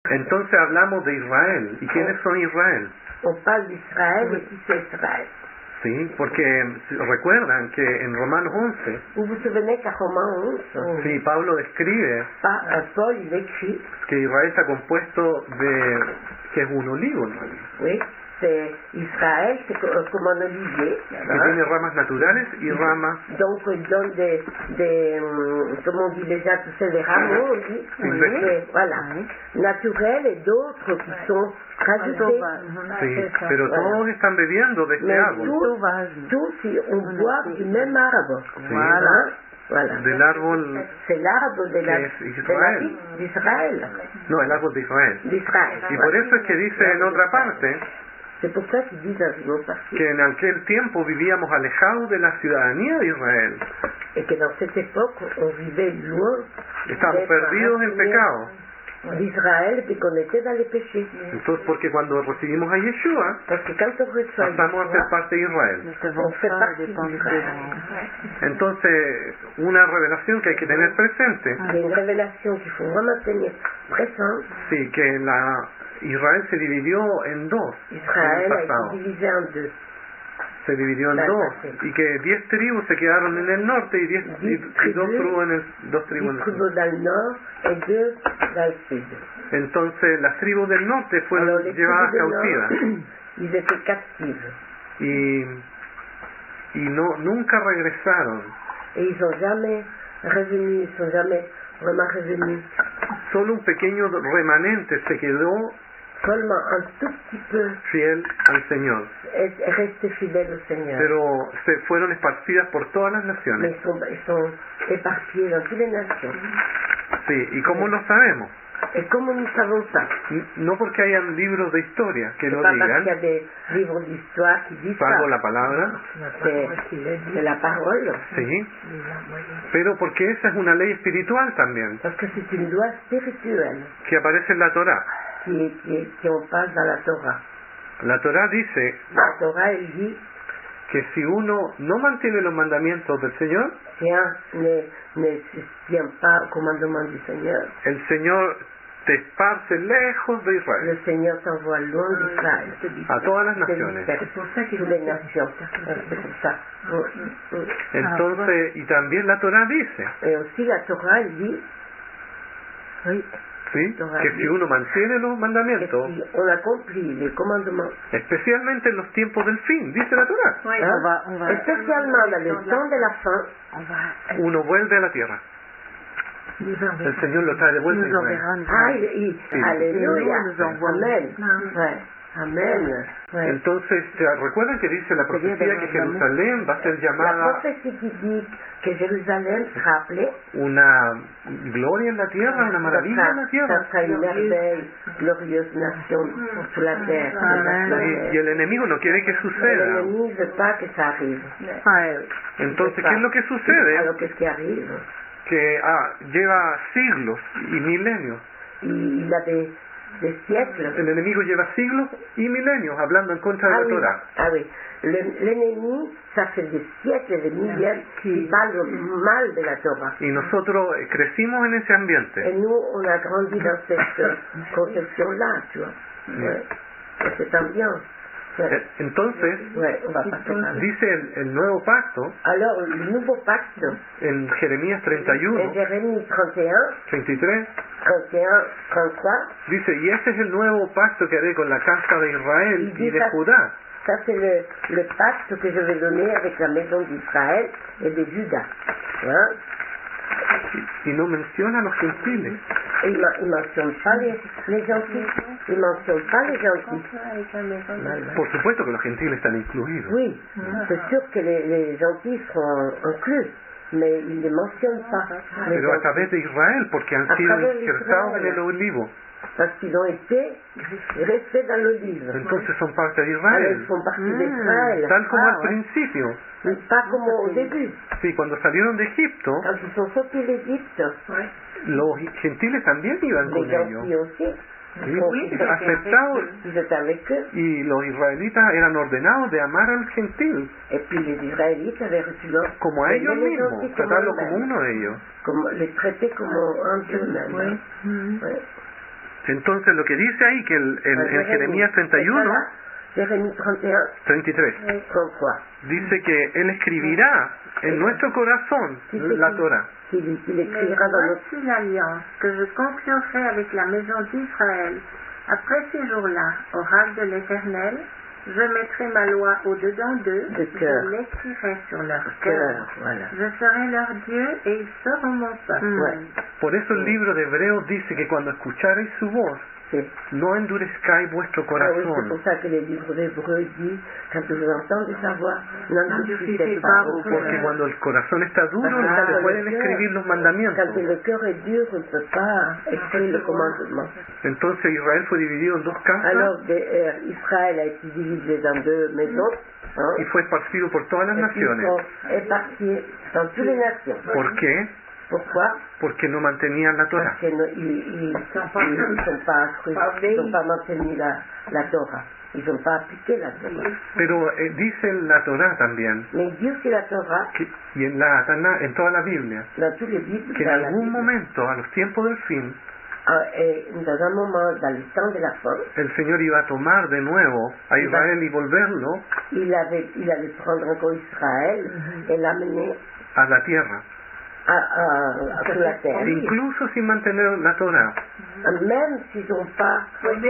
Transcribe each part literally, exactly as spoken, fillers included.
Entonces hablamos de Israel. ¿Y quiénes son Israel? On parle d'Israël et qui c'est Israël. Sí, porque recuerdan que en Romanos once, Vous vous souvenez qu'à Romains onze, sí, Pablo describe pa- euh, Paul il écrit, que Israel está compuesto de, que es un olivo en realidad, oui, c'est Israël, c'est co- comme un olivier, que hein. tiene ramas naturales y ramas Donc il donne des, des hum, comment on dit déjà, tu sais, des rameaux, on dit, Silvestres. et voilà, naturels et d'autres qui sont rajoutés. sí, c'est ça. pero Voilà. todos están bebiendo de este Mais árbol, tous, Sauvage. tous, si on boit du même arbre. Voilà. Hein. Voilà. del árbol, C'est l'arbre de la, Que es de la Israel. vie d'Israël. no, el árbol de Israel. D'Israël. Y por eso es que dice en otra parte C'est pour ça qu'ils disent dans une autre partie. que en aquel tiempo vivíamos alejados de la ciudadanía de Israel, Et que dans cette époque, on vivait loin estamos d'être perdidos en raffinés pecado. d'Israël et qu'on était dans les péchés. Entonces, porque cuando recibimos a Yeshua, Parce que quand on reçoit pasamos a ser Yeshua, parte de Israel. Ne on savons fait pas partie dépendre de d'Israël. Entonces, una revelación que hay que tener presente, Il y a une révélation qu'il faut vraiment tenir présente. sí, que la Israel se dividió en dos en el Israël a pasado, été divisé en deux. se dividió en Claro, dos, sí. y que diez tribus se quedaron en el norte y, diez, y, Diez y dos tribus, tribus en el, dos tribus en Dix el sur. tribus dans le nord et deux dans le sud. Entonces, las tribus del norte fueron Alors les llevadas tribus du cautivas nord, ils étaient captives. y, y no nunca regresaron. Et ils sont jamais revenus, ils sont jamais vraiment revenus. Solo un pequeño remanente se quedó Seulement un tout petit peu fiel al Señor, est est resté fidèle au Seigneur. pero se fueron esparcidas por todas las Mais naciones. ils sont, ils sont éparpillés dans toutes les nations. Sí, ¿y cómo lo sabemos? Et comment nous savons ça? N- No porque hayan libros de historia que C'est lo pas parce qu'il y a digan, des livres d'histoire qui disent salvo ça. la palabra, C'est c'est la parole. sí, pero porque esa es una ley espiritual también, Parce que c'est une loi spirituelle que aparece en la Torá. qui, qui, qui on passe dans la Torah. La Torá dice La Torah, elle dit, que si uno no mantiene los mandamientos del Señor, si un ne, ne se tient pas au commandement du Seigneur, el Señor te esparce lejos de Israel, le Seigneur t'envoie loin d'Israël. a todas las C'est naciones. c'est pour ça qu'il les nations. C'est pour ça. Mm, mm. Entonces, y también la Torá dice, Et aussi la Torah, elle dit, Oui. ¿sí? Torá que dice si uno mantiene los que mandamientos, si on accomplit les commandements, especialmente en los tiempos del fin, dice la Torá, Oui, hein, on va, on va, et spécialement dans le temps de la fin, on va, uno vuelve a la tierra. nous enverra. El Señor lo trae de vuelta a Nous Israel. enverra en ah, Israël. il, il, Sí. alléluia, Et nous nous envoie. amen, Non. ouais, amen, ouais. Entonces, ¿se recuerdan que dice la profecía que Jerusalén va a ser La llamada prophétie qui dit que Jérusalem sera appelée, una gloria en la tierra, una ça maravilla en la sera, tierra? ça sera une merveille, glorieuse nation sur la terre. sur la Y, y terre. el enemigo no quiere que suceda. L'ennemi ne veut pas que ça arrive. Ah, oui. Entonces, ¿qué es lo que sucede? Alors qu'est-ce qui arrive? Que ah, lleva siglos y milenios. Il, il a des, des siècles. El enemigo lleva siglos y milenios hablando en contra de Ah la oui, Torah. ah oui. Le- L'ennemi, ça fait des siècles et des millénaires qui parlent mal de la Torah. Y nosotros eh, crecimos en ese Et ambiente. nous, on a grandi dans cette euh, conception-là, tu vois. Ouais. Et cette ambiance. Eh, Ouais. Entonces, Ouais, on va pas se parler. dice el, el nuevo pacto Alors, le nouveau pacte, en Jeremías treinta y en uno, Jérémie trente et un, treinta y tres, trente et un, trente-trois, dice, y este es el nuevo pacto que haré con la casa de Israel y de Judá. ça c'est le, le pacte que je vais donner avec la maison d'Israël et de Juda. Hein? Y, y no menciona a los gentiles. Et il ne mentionne pas les, les gentils. Il ne mentionne pas les gentils. Mal, mal. Por supuesto que los gentiles están incluidos. Oui, c'est sûr que les, les gentils seront inclus, mais il ne les mentionne pas. Les Pero a gentils. través de Israel, porque han A sido través de injertados en Israel. el olivo. Parce qu'ils ont été restés dans l'olive. Entonces son parte de Alors Israel. ils font partie Mm. d'Israël. Tal como Ah, al ouais. principio. Mais pas comme au début. Sí, cuando salieron de Egipto, Quand ils sont sortis d'Égypte, los gentiles también iban les con ellos. gentils aussi. Sí, Ils sont- aceptados. Ils étaient avec eux. Y los israelitas eran ordenados de amar al gentil Et puis les Israélites avaient reçu l'ordre como a ellos de les mismos, gentils comme tratarlos eux-mêmes. como uno de ellos. Comme les traiter comme un d'eux-mêmes. Oui. Mhm. Ouais. Entonces lo que dice ahí que el, el- en Jeremías treinta y uno, Jérémie trente et un, treinta y tres, trente-trois. dice que Él escribirá en nuestro corazón la Torah. Qu'il qu'il Mais écrira dans notre... voici l'alliance que je conclurai avec la maison d'Israël. Après ces jours-là, oracle de l'Éternel, je mettrai ma loi au-dedans d'eux, De cœur. je l'écrirai sur leur cœur, cœur. voilà. Je serai leur Dieu et ils seront mon peuple. Ouais. Por eso el libro de Hebreos dice que cuando escuchareis su voz, C'est no endurezcáis vuestro ah oui, c'est corazón. pour ça que les livres d'Hébreux disent, quand vous entendez sa voix, n'endurcissez N'endurcissez pas pas vos vos cœurs. Porque cuando el corazón está duro, Parce que no quand se le pueden cœur- escribir los Quand mandamientos. le cœur est dur, on ne peut pas écrire le commandement. Entonces Israel fue dividido en dos casas Alors de- euh, Israël a été divisé dans deux maisons, hein, y fue esparcido por todas las et puis ils naciones. sont éparpillés dans toutes les nations. ¿Por qué? Pourquoi? Porque no mantenían la Torah. Parce qu'ils ils, ils, ils sont pas cru, ils n'ont pas maintenu la, la Torah. Ils n'ont pas appliqué la Torah. Pero eh, dice la Torah también, Mais Dieu, c'est la Torah, que, y en, la, Tana- en toda la Biblia, dans tous les livres, que en dans la algún Bible, momento, a los tiempos del fin, ah, et dans un moment, dans le temps de la fin, el Señor iba a tomar de nuevo a Israel y volverlo il, avait, il allait prendre encore Israël et l'amener a la tierra, à, à, à- sur la terre. incluso sin mantener la Torah. Même s'ils n'ont pas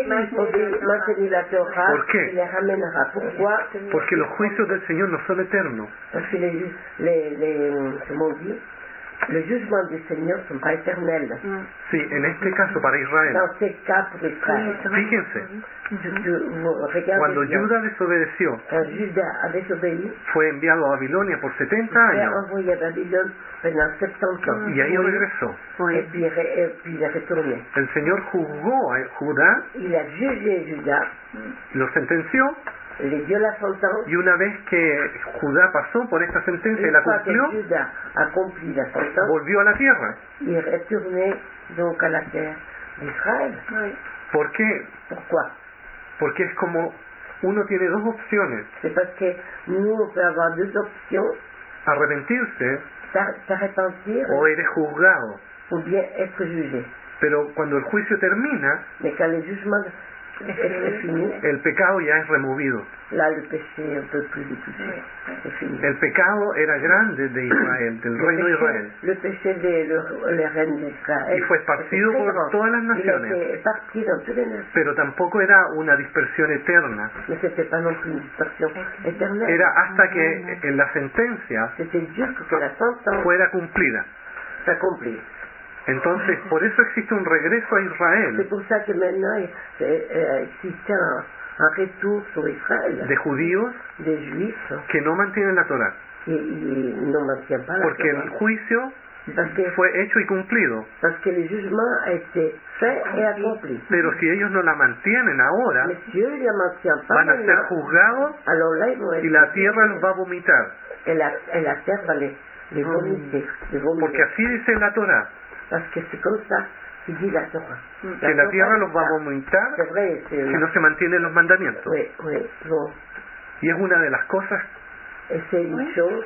maintenu la Torah, ¿Por qué? il les ramènera. Pourquoi? Porque los juicios del Señor no son eternos. Parce que les, ju- les, les, comment on dit, les jugements du Seigneur ne sont pas éternels. Sí, en este caso para Israel. Dans ces cas pour Israël, Fíjense, je, je, vous regardez cuando bien, Judá desobedeció, quand Judas a désobéi, fue enviado a Babilonia por setenta il est años envoyé à Babylone pendant soixante-dix ans. y ahí regresó. Et puis, il est- et puis il est retourné. El Señor juzgó a Judá, Il a jugé Judas, lo sentenció il est dio la sentence. y una vez que Judá pasó por esta sentencia y Une la fois que cumplió, Judas a accompli la sentence, volvió a la tierra. il est retourné donc à la terre d'Israël. ¿Por qué? Pourquoi? Porque es como uno tiene dos opciones, C'est parce que nous, on peut avoir deux options, arrepentirse s'ar- s'arrepentir o eres juzgado. ou bien être jugé. Pero cuando el juicio termina, Mais quand le jugement est, est fini, el pecado ya es removido. là, le péché, on ne peut plus le toucher. C'est fini. El pecado era grande de Israel, del Le reino de péché, Israel, le péché des le, les reines d'Israël y fue esparcido était très por grand. todas las Il a naciones, été éparpillé dans toutes les nations. pero tampoco era una dispersión eterna. Mais ce n'était pas non plus une dispersion éternelle. Era hasta que en la sentencia C'était juste que la sentence fuera cumplida. s'accomplisse. Entonces, por eso existe un regreso a C'est Israel pour ça que maintenant il euh, existe un, un retour sur Israël de judíos des Juifs que no mantienen la Torah, qui qui ne maintiennent pas la porque el Torah. juicio Parce que, fue hecho y cumplido. parce que le jugement a été fait et accompli. Pero si ellos no la mantienen ahora, Mais si eux ne la maintiennent pas van a ser maintenant, juzgados alors là ils vont être y la tierra los va a vomitar. et la, et la terre va les, les vomiter, les vomiter. Porque así dice la Torah, Parce que c'est comme ça qu'il dit la Torah. que la tierra los va a vomitar C'est vrai, c'est si no se mantienen los mandamientos. oui, oui, bon. Y es una de las cosas, Et c'est une chose,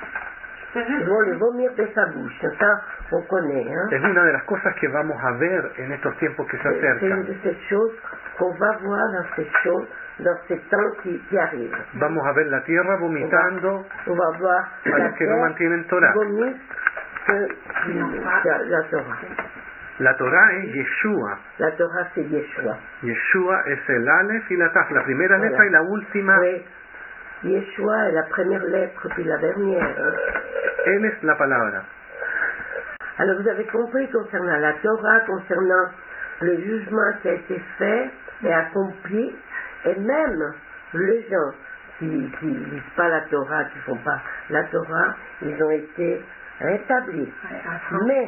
ils vont le vomir de sa bouche, ça on connaît, hein. es una de las cosas que vamos a ver en estos tiempos que se C'est c'est une acercan. de ces choses qu'on va voir dans ces choses, dans ces temps qui, qui arrivent. Vamos a ver la tierra vomitando On va voir a la los que no terre mantienen Torah. vomir que- la, la Torah. La Torah es Yeshua. La Torah c'est Yeshua. Yeshua es el Aleph y la Taf, la primera Voilà. letra y la última. Oui. Yeshua est la première lettre puis la dernière. Él es la palabra. Alors vous avez compris concernant la Torah, concernant le jugement qui a été fait et accompli, et même les gens qui qui lisent pas la Torah, qui font pas la Torah, ils ont été rétablis. Mais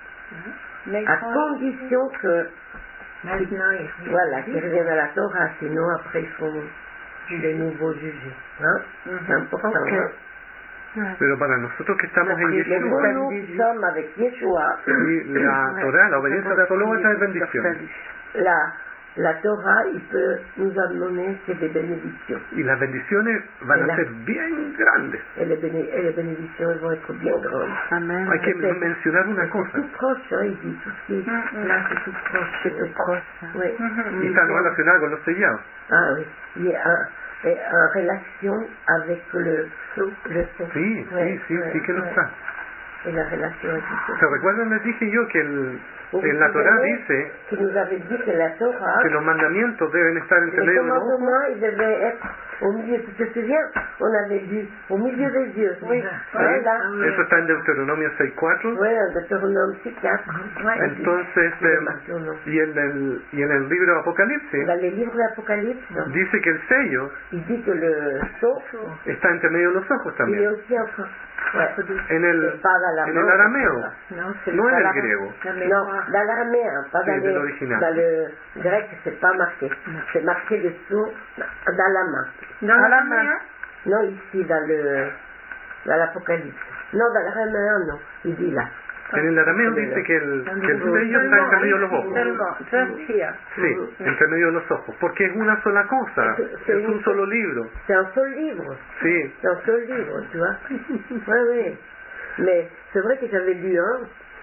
à condition que, Maintenant, il voilà, qu'ils reviennent à la Torah, sinon après ils sont de nouveau jugés. Hein? C'est important. Hein? Pero para nosotros que estamos en Mais Yeshua, quand nous sommes avec Yeshua, y la Torah, la obediencia a la Torah va a traer bendición. la, la Torah, il peut nous amener que des bénédictions. Y las bendiciones van a Hola. ser bien grandes. Et les, béné- et les bénédictions elles vont être bien grandes. Amen. Hay que C'est- mencionar una C'est cosa. tout proche, hein, il dit tout ce qui est Mm, là, c'est tout proche. C'est tout proche. hein. Oui. mhm. Y está relacionada con los sellados. Ah oui, il est en, est en relation avec le sceau. Le sceau. Sí, Ouais, sí, sí, ouais, sí que lo ouais. está. Et la relation avec le ¿Se sceau. recuerdan? Les dije yo que el, Vous en la vous Torah souvenez dice qui nous avait dit que la Torah, que los mandamientos deben estar entre les medio de los ojos. commandements, ils devaient être au milieu. Tu te souviens? On avait dit au milieu des yeux. Oui. Voilà. Eso está en Deuteronomio seis cuatro. Oui, en Deutéronome six quatre. Entonces, eh, y en el, y en el libro de Apocalipsis Dans les livres de l'Apocalypse, dice que el sello il dit que le sceau, está entre medio de los ojos il est también. aussi en France. Ouais. En el, C'est pas dans la en main, el arameo, Non, c'est no en pas el la- griego. la Non, mémoire. dans l'araméen, pas Oui, dans, de les- l'original. dans le grec, c'est pas marqué. C'est marqué dessous, dans la main. Dans Ah, la la main. main, Non, ici, dans le dans l'Apocalypse. Non, dans l'araméen, non. Il dit là. En el arameo dice que el, que el sello está entre medio de los ojos. seulement, just here. Sí, entre medio de los ojos. Porque es una sola cosa. Es un solo libro. C'est un seul livre. Sí. C'est un seul livre, tu vois. Oui, oui. Mais c'est vrai que j'avais lu un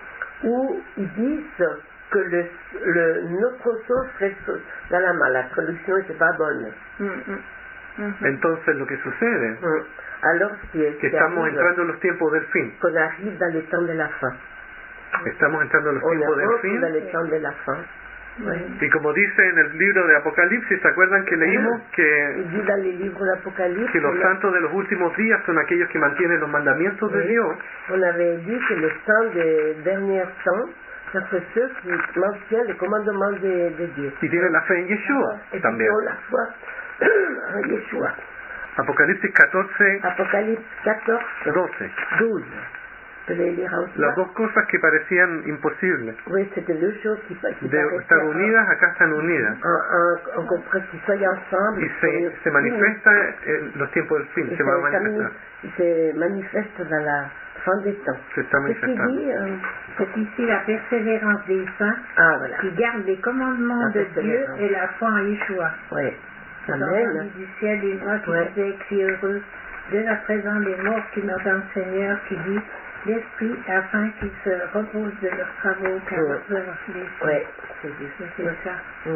où ils disent que le, le, notre sceau serait dans la main. La traduction n'était pas bonne. Mm, mm, mhm. Entonces lo que sucede Mm. Alors, c'est que estamos entrando en los tiempos del fin. qu'on arrive dans les temps de la fin. Estamos entrando en los On tiempos del rentre fin. dans les temps de la fin. Ouais. Y como dice en el libro de Apocalipsis, ¿se acuerdan que leímos que, Il dit dans les livres d'Apocalypse, que los on, a- santos de los últimos días son aquellos que mantienen los mandamientos de Oui. Dios? on avait dit que les saints des derniers temps, c'est ceux qui maintiennent les commandements de, de Dieu. Y tienen la fe en Yeshua Et puis también. on la foi en Yeshua. Apocalipsis catorce, Apocalypse quatorze, doce. douze. Je vais lire en Las soi. dos cosas que parecían imposibles Oui, c'était deux choses qui, qui de paraissaient estar unidas, acá están unidas. en, en, en compris qu'ils soient ensemble. Y se, se manifiesta en los tiempos del fin, Et se va a ça- ça manifestar. mani- se manifeste dans la fin des temps. Se está Qu'est-ce qu'il manifestando. dit euh, C'est ici la persévérance des saints Ah, voilà. qui gardent les commandements La de Dieu persévérance. et la foi en Yeshua. Oui. J'ai Amen. entendu du ciel une voix qui Ouais. disait, crie heureux, dès à présent les morts qui m'entendent Seigneur, qui dit, l'Esprit, afin qu'ils se reposent de leurs travaux, car Ouais. leurs œuvres les sont. Oui, c'est juste. C'est ça. Mm.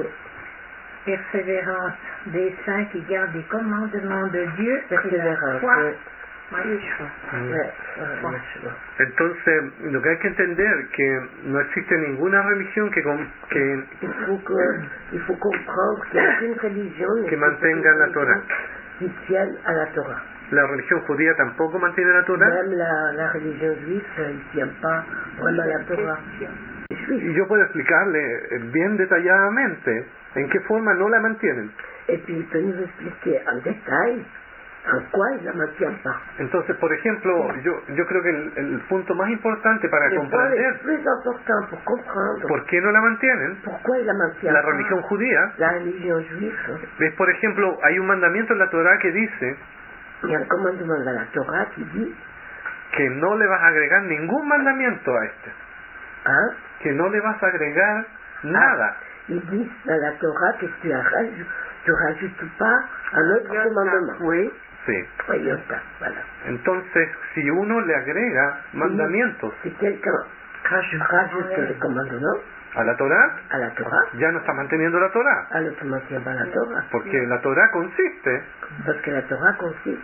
Persévérance des saints qui gardent les commandements de Dieu et la Persévérance. foi Oui. en Yeshua. Mm. Ouais, ouais, Yeshua. Entonces, lo que hay que entender que no existe ninguna religión que, con- que, Il faut, que, il faut comprendre qu'il n'y a aucune religion que mantenga la Torah. qui tienne à la Torah. La religión judía tampoco mantiene la Torah. Même la, la religion juive, elle ne tient pas vraiment à la Torah. Les Juifs. Y yo puedo explicarle eh, bien detalladamente en qué forma no la mantienen. Et puis il peut nous expliquer en détail en quoi il ne la maintient pas. Entonces, por ejemplo, yo, yo creo que el, el punto más importante para Le point le comprender plus important pour comprendre por qué no la mantienen pourquoi il la maintient la pas, religión judía la religion juive, es, por ejemplo, hay un mandamiento en la Torah que dice il y a un commandement dans la Torah qui dit que no le vas a agregar ningún mandamiento a este, hein, que no le vas a agregar nada. il dit dans la Torah que tu rajoutes, tu rajoutes pas un autre Yota. commandement. Oui, Sí. oui, Yota, voilà. Entonces, si uno le agrega mandamientos Si quelqu'un rajoute, rajoute le commandement a la Torah, à la Torah, ya no está manteniendo la Torah, alors tu ne maintiens pas la Torah. porque la Torah consiste Parce que la Torah consiste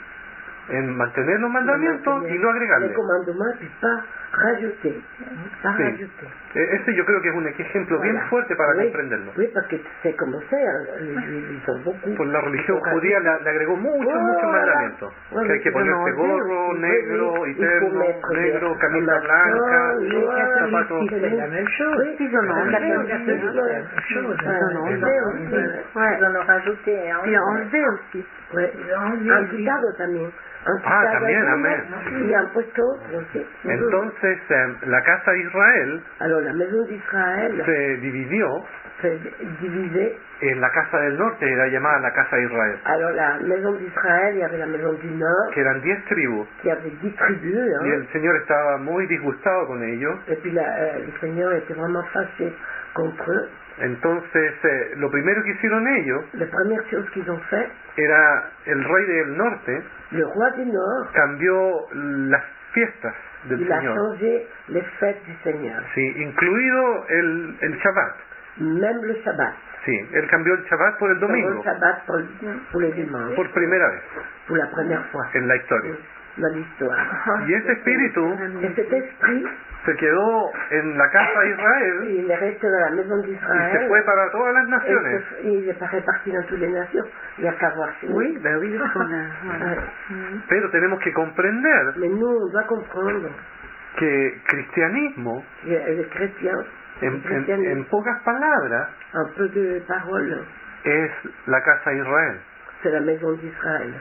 en mantener los mandamientos y no les agregarle. commandements, puis pas rajouter. Pas Sí. rajouter. E- Ese yo creo que es un ejemplo bien Voilà. fuerte para oui, comprenderlo. Oui, parce que tu sais comment c'est, hein, les Juifs, ils ont beaucoup. Pues la religión Ils ont judía le, le agregó muchos, Oh, muchos voilà. mandamientos. Ouais, Que hay que mais ils en ponerse ont gorro, dit, negro, oui, y il faut terno, mettre negro, des camisa formations, blanca, oui, zapatos. C'est la même chose. Oui, Ils en ont la enlevé même aussi. chose. C'est la même chose. Ouais, Ils en ont ouais, enlevé ouais, aussi. ouais. Ils en ont rajouté. Hein. Puis enlevé aussi. Ouais. Ils ont enlevé En aussi. Chicago también. En Ah, Chicago también, también. amén. Y han puesto otros, sí. Entonces, eh, la casa de Israel Alors la maison d'Israël se dividió s'est divisée. en la casa del norte, era llamada la casa de Israel, Alors la maison d'Israël, il y avait la maison du Nord, que eran diez tribus, qui avait dix tribus, hein. y el Señor estaba muy disgustado con ellos, Et puis la, euh, le Seigneur était vraiment fâché contre eux. Entonces, eh, lo primero que hicieron ellos La première chose qu'ils ont fait, era el rey del norte le roi du Nord, cambió las fiestas del il a Señor, changé les fêtes du Seigneur, sí, incluido el, el Shabbat. même le Shabbat. Sí, él cambió el Shabbat por el Pendant domingo, le Shabbat pour, pour les dimanches, por primera vez pour la première fois en la historia. dans l'histoire. Y ese espíritu Et cet esprit, se quedó en la casa de Israel il est resté dans la maison y se d'Israël. fue para todas las Et naciones. il il n'est pas réparti dans toutes les nations. Il n'y a qu'à voir chez nous. Oui, ben oui, parce qu'on a. voilà. Ouais. Pero tenemos que comprender Mais nous, on doit comprendre que cristianismo, que les chrétiens, en, le en- christianisme, en pocas palabras, un peu de parole, es la casa de Israel. c'est la maison d'Israël.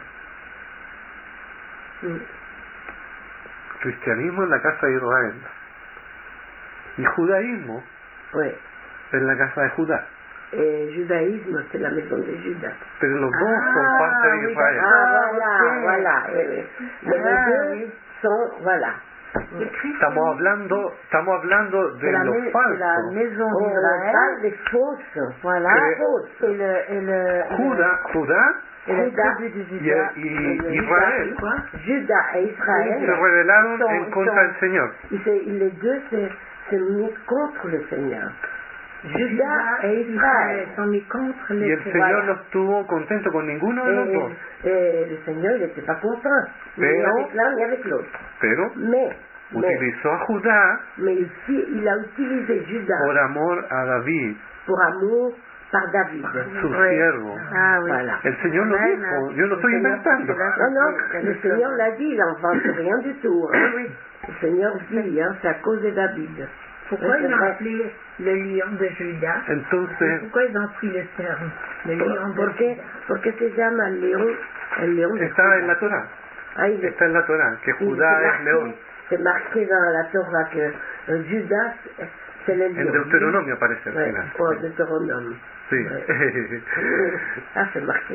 Mm. Cristianismo es la casa de Israel. Y judaísmo Ouais. es la casa de Judá. Et judaïsme, c'est la maison de Judas. Pero los dos son Ah, parte de oui, Israel. Ah, voilà, ok. voilà. eh, eh. Mais Ah, les deux oui. sont, voilà. Estamos hablando, estamos hablando de C'est la, lo mai- c'est la falso. maison On d'Israël. parle des fausses. Voilà. Que- fausses. Et le, et le, Judá, Judá et le Judas tribu du y, Judas. y Et le Israel Judas, quoi. Judas et se Israël, rebelaron Son- en contra son- del Señor. ils se- les deux se, se mis contre le Seigneur. Judas et Israël. sont mis contre Y les el Señor Voilà. no estuvo contento con ninguno de los Et, dos. et le Seigneur, il n'était pas content, ni Pero- avec l'un ni avec l'autre. Pero Mais, mais, utilizó a Judá mais il, fi- il a utilisé Judas por amor a David, pour amour par David. su siervo. Ah oui. Voilà. El Señor lo Amen. dijo, yo lo Le estoy Seigneur- inventando. Non, non, le Seigneur l'a dit, il n'invente rien du tout. Hein. Le Seigneur dit, hein, c'est à cause de David. Pourquoi Oui, ils c'est ont vrai. appelé le lion de Judas? Entonces, Pourquoi ils ont pris le terme le lion de ¿Por qué? Judas? Porque se llama el león, el león de está en la Torah, Ah, il est- está en la Torah, que il- c'est Judá es marqué- león. C'est marqué dans la Torah que euh, Judas, c'est le En lion. Deuteronomio aparece al Ouais, final. oh, Deutéronome. Sí. Ouais. Ah, c'est marqué.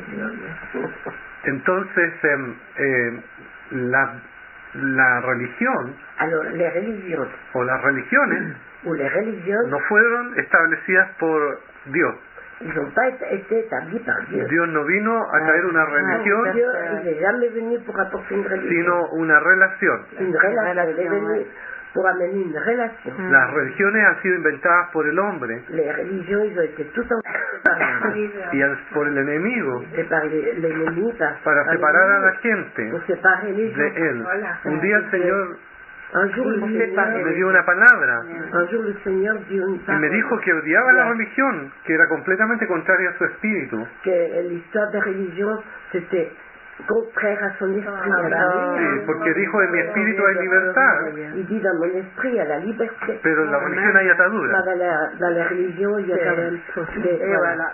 Entonces, em, eh, la, la religión Alors, les religions, o las religiones ou les religions, no fueron establecidas por Dios. ils n'ont pas été, été établis par Dieu. Dios no vino a traer una religión, Dieu, il n'est jamais venu pour apporter une religion. sino una relación. Une relation. Il est relation, venu ouais. pour amener une relation. Las religiones han sido inventadas por el hombre Les religions, ils ont été tout inventées par l'homme. y al- por el enemigo Et par les- l'ennemi, par, para par separar a la l'ennemi, gente pour séparer les gens. de él. Voilà. Un día el Señor Un jour, le Il sépare Seigneur, me dio una palabra un jour, le Seigneur dit une y parole, me dijo que odiaba la Ya. religión, que era completamente contraria a su espíritu. que l'histoire des religions, c'était contraire à son esprit. Ah, à la ah, Sí, porque dijo en mi espíritu hay libertad, Il dit dans mon esprit, à la liberté. pero en la religión hay Pas atadura. dans la, dans les religions, il y a quand même des... Et voilà.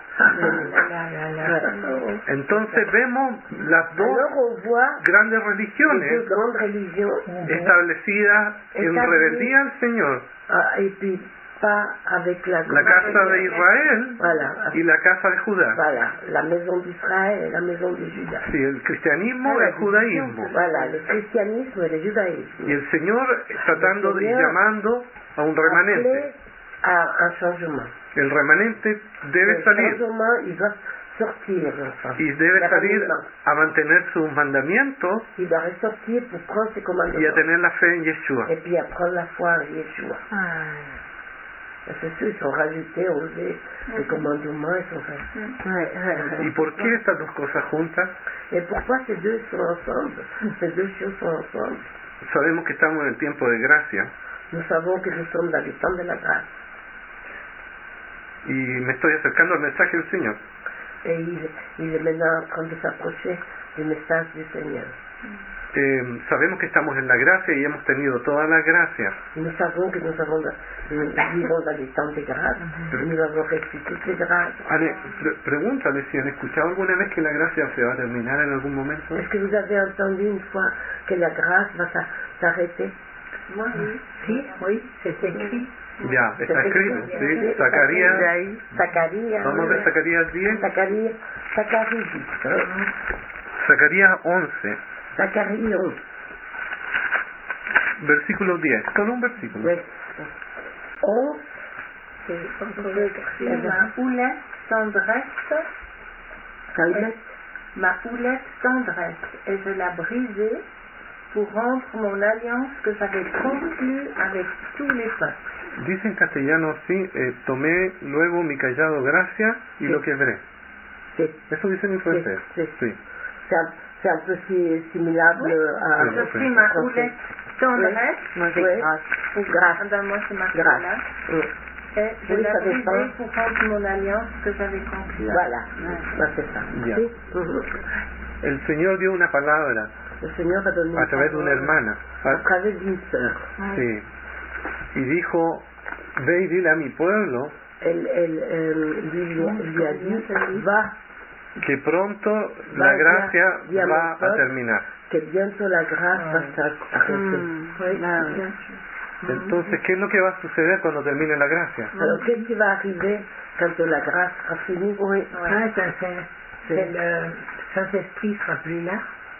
Ouais. Entonces vemos las dos Alors on voit grandes les deux religiones grandes religions, establecidas en Establecidas. rebeldía al Señor. ah, et puis pas avec la... La casa de Israel Voilà, y la casa de Judá. voilà, la maison d'Israël et la maison de Judas. Sí, el cristianismo y el judaísmo. Voilà, le christianisme et le judaïsme. Y el Señor tratando y llamando a un Appelé remanente. à un changement. El remanente debe Le salir changement, il doit sortir. Enfin, y debe Le salir remaniement. a mantener sus mandamientos Il doit ressortir pour prendre ses y a commandements. tener la fe en Yeshua. Et puis à prendre la foi en Yeshua. Ah. Parce que ceux qui sont rajoutés, enlevés, les commandements, ils sont faits. Ouais, ouais. ¿Y por qué estas dos cosas juntas? Et pourquoi ces deux sont ensemble? Ces deux choses sont ensemble. Sabemos que estamos en el tiempo de gracia Nous savons que nous sommes dans le temps de la grâce. y me estoy acercando al mensaje del Señor. Et il, il est maintenant en train de s'approcher du message du Seigneur. Eh, sabemos que estamos en la gracia y hemos tenido toda la gracia, Nous savons que nous, avons, nous vivons dans les temps de grâce. Nous avons reçu toutes les grâces. Ale, pre- pregúntale si han escuchado alguna vez que la gracia se va a terminar en algún momento. Est-ce que vous avez entendu une fois que la grâce va s'a- s'arrêter? Moi, oui. Si, oui, c'est écrit. Ya, está escrito, ¿sí? Zacarías, Zacarías. vamos a ver Zacarías diez, Zacarías. Zacarías dix. hein? Zacarías once, Zacharie onze. versículo diez, solo un versículo. Oui. onze, c'est J'ai controversé. pris ma houlette tendresse, Ça et, ma houlette tendresse, et je la brisai pour rendre mon alliance que j'avais conclue avec tous les peuples. Dice en castellano así, eh, tomé luego mi callado gracia y Sí. lo quebré. c'est Eso dice en francés. c'est- Sí. c'est un, c'est un peu si- similaire Oui. à... Oui, Je pris ma français. houlette tendresse, Moi, c'est Oui. grâce. pour Grâce. ah ben moi c'est marqué Grâce. là, Mm. et je Oui, la ça brisai dépend. pour rendre mon alliance que j'avais conclue. Voilà, Ouais. bah, c'est ça. Ya. Sí. Mhm. El Señor dio una palabra Le Seigneur a donné a través de una hermana. à Ah, travers d'une sœur. sí. Y dijo, ve y dile a mi pueblo Elle, elle, euh, lui, lui, lui a dit, va, que pronto Va, la ya, gracia ya, va mi a pueblo. terminar. que bientôt la grâce va s'arrêter. Oui, Ah, bien oui. sûr. Entonces, ¿qué es lo que va a suceder cuando termine la gracia? Alors, qu'est-ce qui va arriver quand la grâce sera finie? Oui. Ouais, ça, c'est, c'est le Saint-Esprit sera plus là.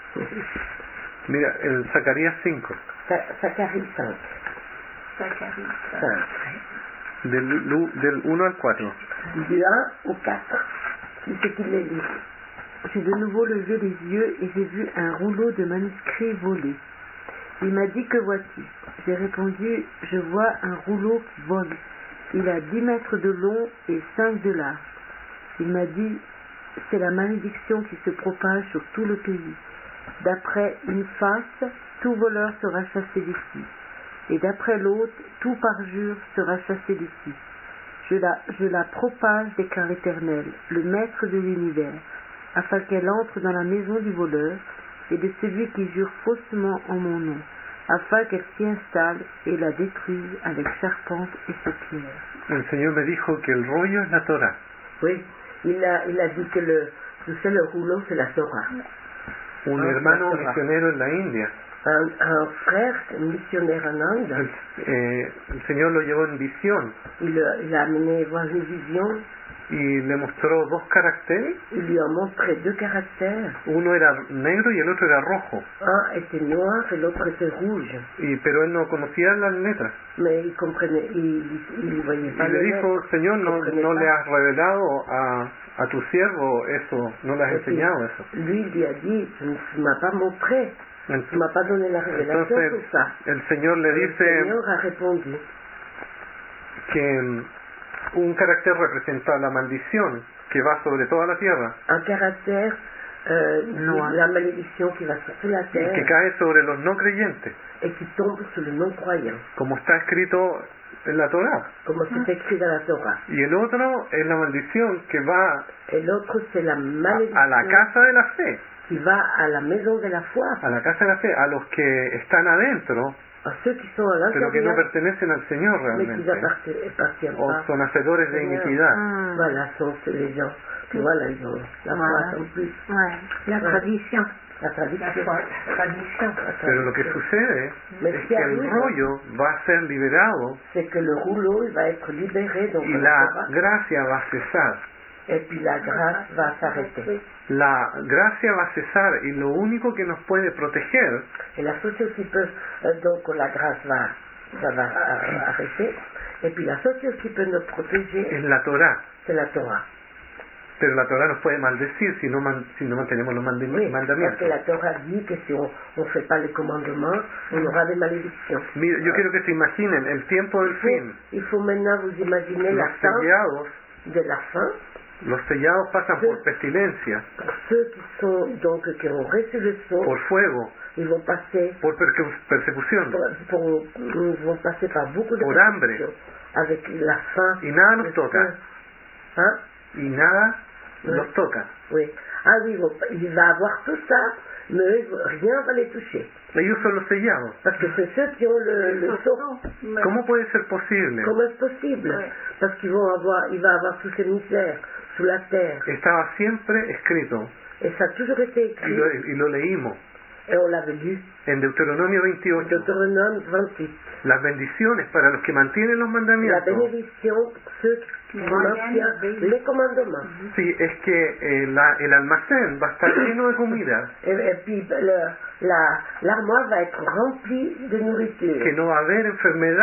Mira, el Zacarías cinco, Zacharie cinq. Zacharie cinq. cinq. del, lu- del uno al cuatro. Du un au quatre. C'est ce qu'il est dit. J'ai de nouveau levé les yeux et j'ai vu un rouleau de manuscrits volé. Il m'a dit, que vois-tu? J'ai répondu, je vois un rouleau qui vole. Il a dix mètres de long et cinq de large. Il m'a dit, c'est la malédiction qui se propage sur tout le pays. D'après une face, tout voleur sera chassé d'ici. Et d'après l'autre, tout parjure sera chassé d'ici. Je la, je la propage, déclare l'Éternel, le Maître de l'univers, afin qu'elle entre dans la maison du voleur et de celui qui jure faussement en mon nom, afin qu'elle s'y installe et la détruise avec charpente et ses pierres. El Señor me dijo que el rollo es la Torah. Oui, il a, il a dit que le, tu sais, le rouleau, c'est la Torah. Un Ah, hermano la Torah. misionero en la India, Un, un frère missionnaire en Inde, el, eh, el Señor lo llevó en visión il, a- il a amené voir une vision, y le mostró dos caracteres. il lui a montré deux caractères. Uno era negro y el otro era rojo, Un était noir et l'autre était rouge. y, pero él no conocía las letras. Mais il comprenait, il, il, il voyait Y pas le les dijo, lettres. Señor, no, comprenait no pas. le has revelado a, a tu siervo eso, no le has Et puis, enseñado eso. lui, il lui a dit, tu ne m'as pas montré, tu ne Entonces, m'as pas donné la révélation entonces, sur ça. el Señor le Et le dice Seigneur a répondu que mm, un carácter representa la maldición que va sobre toda la tierra un caractère, euh, Noir. la malédiction qui va sur toute la y que terre cae sobre los no creyentes, et qui tombe sur le non-croyant, como está escrito en la Torah. comme c'est écrit dans la Torah. Y el otro es la maldición que va Et l'autre, c'est la a, malédiction a la casa de la fe, qui va à la maison de la foi, a la casa de la fe, a los que están adentro, à ceux qui sont à pero que no l'intérieur, pertenecen al Señor mais qui realmente, n'appartiennent o pas. son hacedores de Señor. iniquidad. Ah, Voilà, sont les gens. Puis voilà, ils ont la foi Voilà. en plus. ouais. La Ouais. tradition. La La tradition. foi- tradition. La Pero lo que tradition. sucede Mais es ce qui que el arrive, rollo va a ser liberado c'est que le rouleau, il va être libéré, donc y la la Torah, gracia va a cesar. et puis la grâce va s'arrêter. La gracia va a cesar y lo único que nos puede proteger Et la seule chose qui peut, euh, donc la grâce va, ça va euh, arrêter, et puis la seule chose qui peut nous protéger, es la Torah. c'est la Torah. Pero la Torah nos puede maldecir si no, man- si no mantenemos los mandi- Oui, parce que mandamientos. la Torah dit que si on ne fait pas les commandements, on aura des malédictions. Mira, yo quiero que se imaginen el tiempo del Il faut, fin. il faut maintenant vous imaginer la Los fin sellados, de la fin. los sellados pasan por pestilencia, Pour ceux qui sont donc qui ont reçu le sceau, por fuego, ils vont passer por perque- persecución. pour, pour- ils vont passer par beaucoup de Por hambre. persécutions avec la faim. Y nada le nos toca. feu. Hein? Y nada Ouais. nos toca. Oui. Ah oui, ils vont- il va avoir tout ça, mais eux, rien ne va les toucher. Ellos son los sellados. Parce que c'est ceux qui ont le, le sceau. ¿Cómo puede ser posible? Comment est-ce possible? Ouais. Parce qu'ils vont avoir, il va avoir toutes ces misères sous la terre. Estaba siempre escrito, Et ça a toujours été y écrit, lo, y lo leímos, et on l'avait lu, en Deuteronomio veintiocho, Deutéronome vingt-huit. las bendiciones para los que mantienen los La mandamientos. bénédiction, ceux qui maintiennent les commandements. Sí, es que eh, la- el almacén va a estar lleno de comida, Et, et puis le- la- l'armoire va être remplie de que nourriture. no va a haber enfermedad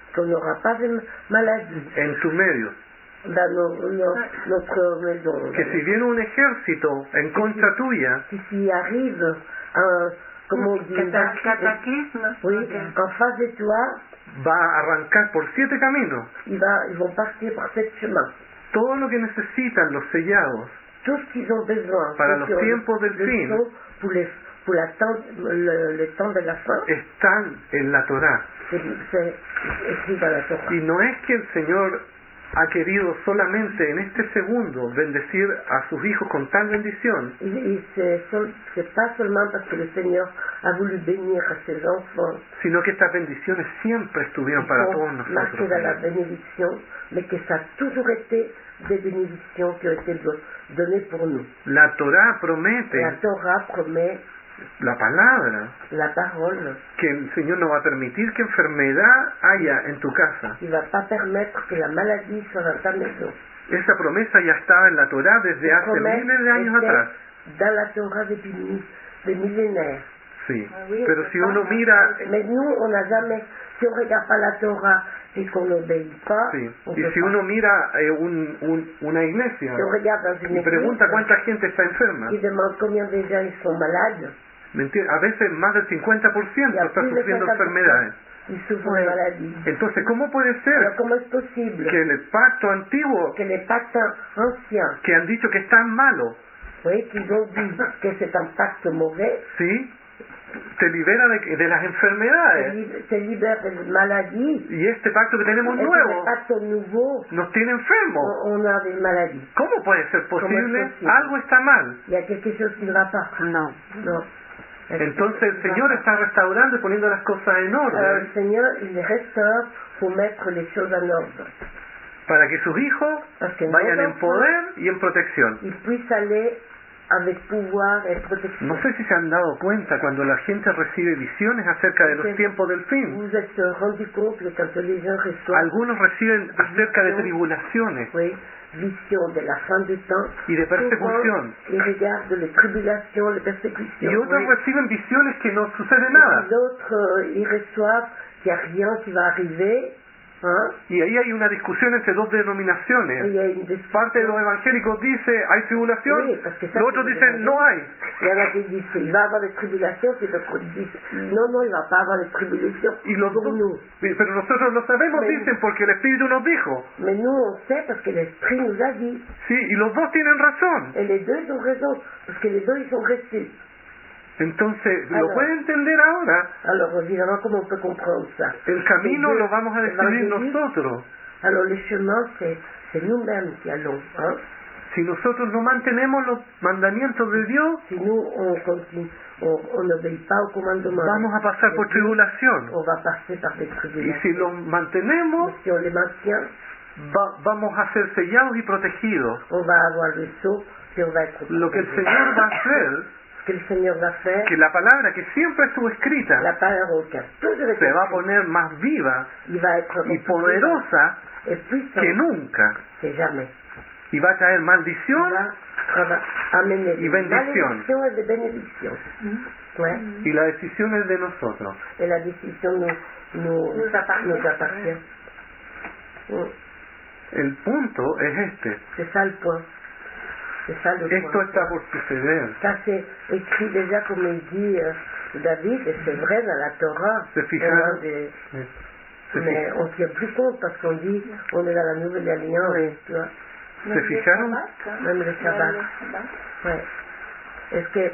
qu'on n'aura pas de maladie en tu medio. dans nos- nos- notre maison. Que si viene un ejército en contra tuya, Si s'il arrive un, comment on dit, Cata- cataclysme. oui, Ok. en face de toi, va a arrancar por siete caminos. il va, ils vont partir par ce chemin. Todo lo que necesitan los sellados Tout ce qu'ils ont besoin Para ceux los qui ont tiempos del le fin. temps pour, les, pour la temps, le, le temps de la fin, están en la Torá. c'est c'est écrit dans la Torah. Y no es que el Señor ha querido solamente en este segundo bendecir a sus hijos con tal bendición, Et, et c'est sol- c'est pas seulement parce que le Seigneur a voulu bénir à ses enfants, sino que estas bendiciones siempre estuvieron para qui todos sont marqués nosotros. dans la bénédiction, mais que ça a toujours été des bénédictions qui ont été do- données pour nous. La Torá La promete, Torah promet la palabra, la parole que el Señor no va a permitir que enfermedad haya en tu casa. qui ne va pas permettre que la maladie soit dans ta maison. Esa promesa ya estaba en la Torá desde La hace promesse miles de años était atrás. dans la Torah depuis mi- des millénaires. Sí. Ah oui, Pero c'est si pas uno mal. mira, Mais nous, on n'a jamais, si on ne regarde pas la Torah et qu'on n'obéit pas, sí, on y peut si pas. uno mira eh, un, un- una iglesia Si on regarde dans une y église, pregunta cuánta gente está enferma, il demande combien de gens ils sont malades. ¿me entiendes? A veces más del cincuenta por Il y ciento a está plus de sufriendo cinquante pour cent enfermedades. qui souffrent de maladies. Entonces, ¿cómo puede Alors ser comment est-ce possible que el pacto antiguo, que les pactes anciens, que han dicho que es tan malo, oui, qu'ils ont dit que c'est un pacte mauvais, ¿sí? te libera de, de las te, enfermedades? li- te libère des maladies, Y este pacto que tenemos et que nuevo le pacte nouveau, nos tiene enfermos. on, on a des maladies. ¿Cómo puede ser ¿Cómo es posible? posible? Algo está mal. Il y a quelque chose qui ne va pas. Non. Non. Entonces el Señor está restaurando y poniendo las cosas en Alors le orden Seigneur, il restaure pour mettre les choses en ordre. para que sus hijos Parce que vayan nos en enfants, poder y en protección. ils puissent aller avec pouvoir et protection. No sé si se han dado cuenta cuando la gente recibe visiones acerca de los Sí. tiempos del fin. Vous vous êtes rendu compte que quand les gens reçoivent Algunos reciben acerca de tribulaciones oui, vision de la fin du temps, y de persecución. souvent, ils regardent les tribulations, les persécutions. Y otros oui. reciben visiones que no sucede Et nada. puis d'autres, euh, ils reçoivent qu'il n'y a rien qui va arriver. Hein? Y ahí hay una discusión entre dos Et denominaciones. il y a une discussion. Parte de los evangélicos dice hay tribulación, Oui, parce que ça, los otros c'est dicen des no hay. Il y en a qui disent qu'il va y avoir des tribulations, puis d'autres disent non, non, il ne va pas avoir des tribulations Y los pour dos, nous. pero nosotros lo sabemos, Sí. dicen, porque el Espíritu nos dijo. Mais nous, on sait parce que l'Esprit nous a dit. Sí, y los dos tienen razón. Et les deux, ils ont raison, parce que les deux, ils sont reçus. Entonces, ¿lo Alors. puede entender ahora? Alors, évidemment, comment on peut comprendre ça? El camino Les lo deux vamos a decidir évangélistes, nosotros. Alors, le chemin, c'est, c'est nous-mêmes qui allons. Hein? Si nosotros no mantenemos los mandamientos de Dios, Si nous, on continue, on on n'obéit pas au commandement, vamos a pasar por de Dieu, tribulación. on va passer par des Y tribulations. si los mantenemos, Si on les maintient, va- vamos a ser sellados y protegidos. on va avoir le sceau, et on va être Lo que el protégé. Señor va a hacer, Ce que le Seigneur va faire, que la palabra que siempre estuvo escrita, la parole qui a toujours été se va a écrite, poner más viva il va être y poderosa et puissant que nunca. que jamais. Y va a traer Il maldición va, ça va amener Y des bendición. malédictions et des bénédictions. Ouais. y la decisión es de nosotros. Et la décision nous, nous, Nous appartient. nous appartient. Mm. El punto es este. C'est ça le point. C'est ça le Esto point. está por suceder. Ça c'est écrit déjà comme il dit euh, David, et c'est vrai dans la Torah. Se Et fijaron, dans des- se, mais fi- on ne tient plus compte parce qu'on dit on est dans la nouvelle alliance. Oui. Tu vois. se fijaron, Même le Shabbat. Ouais. Es que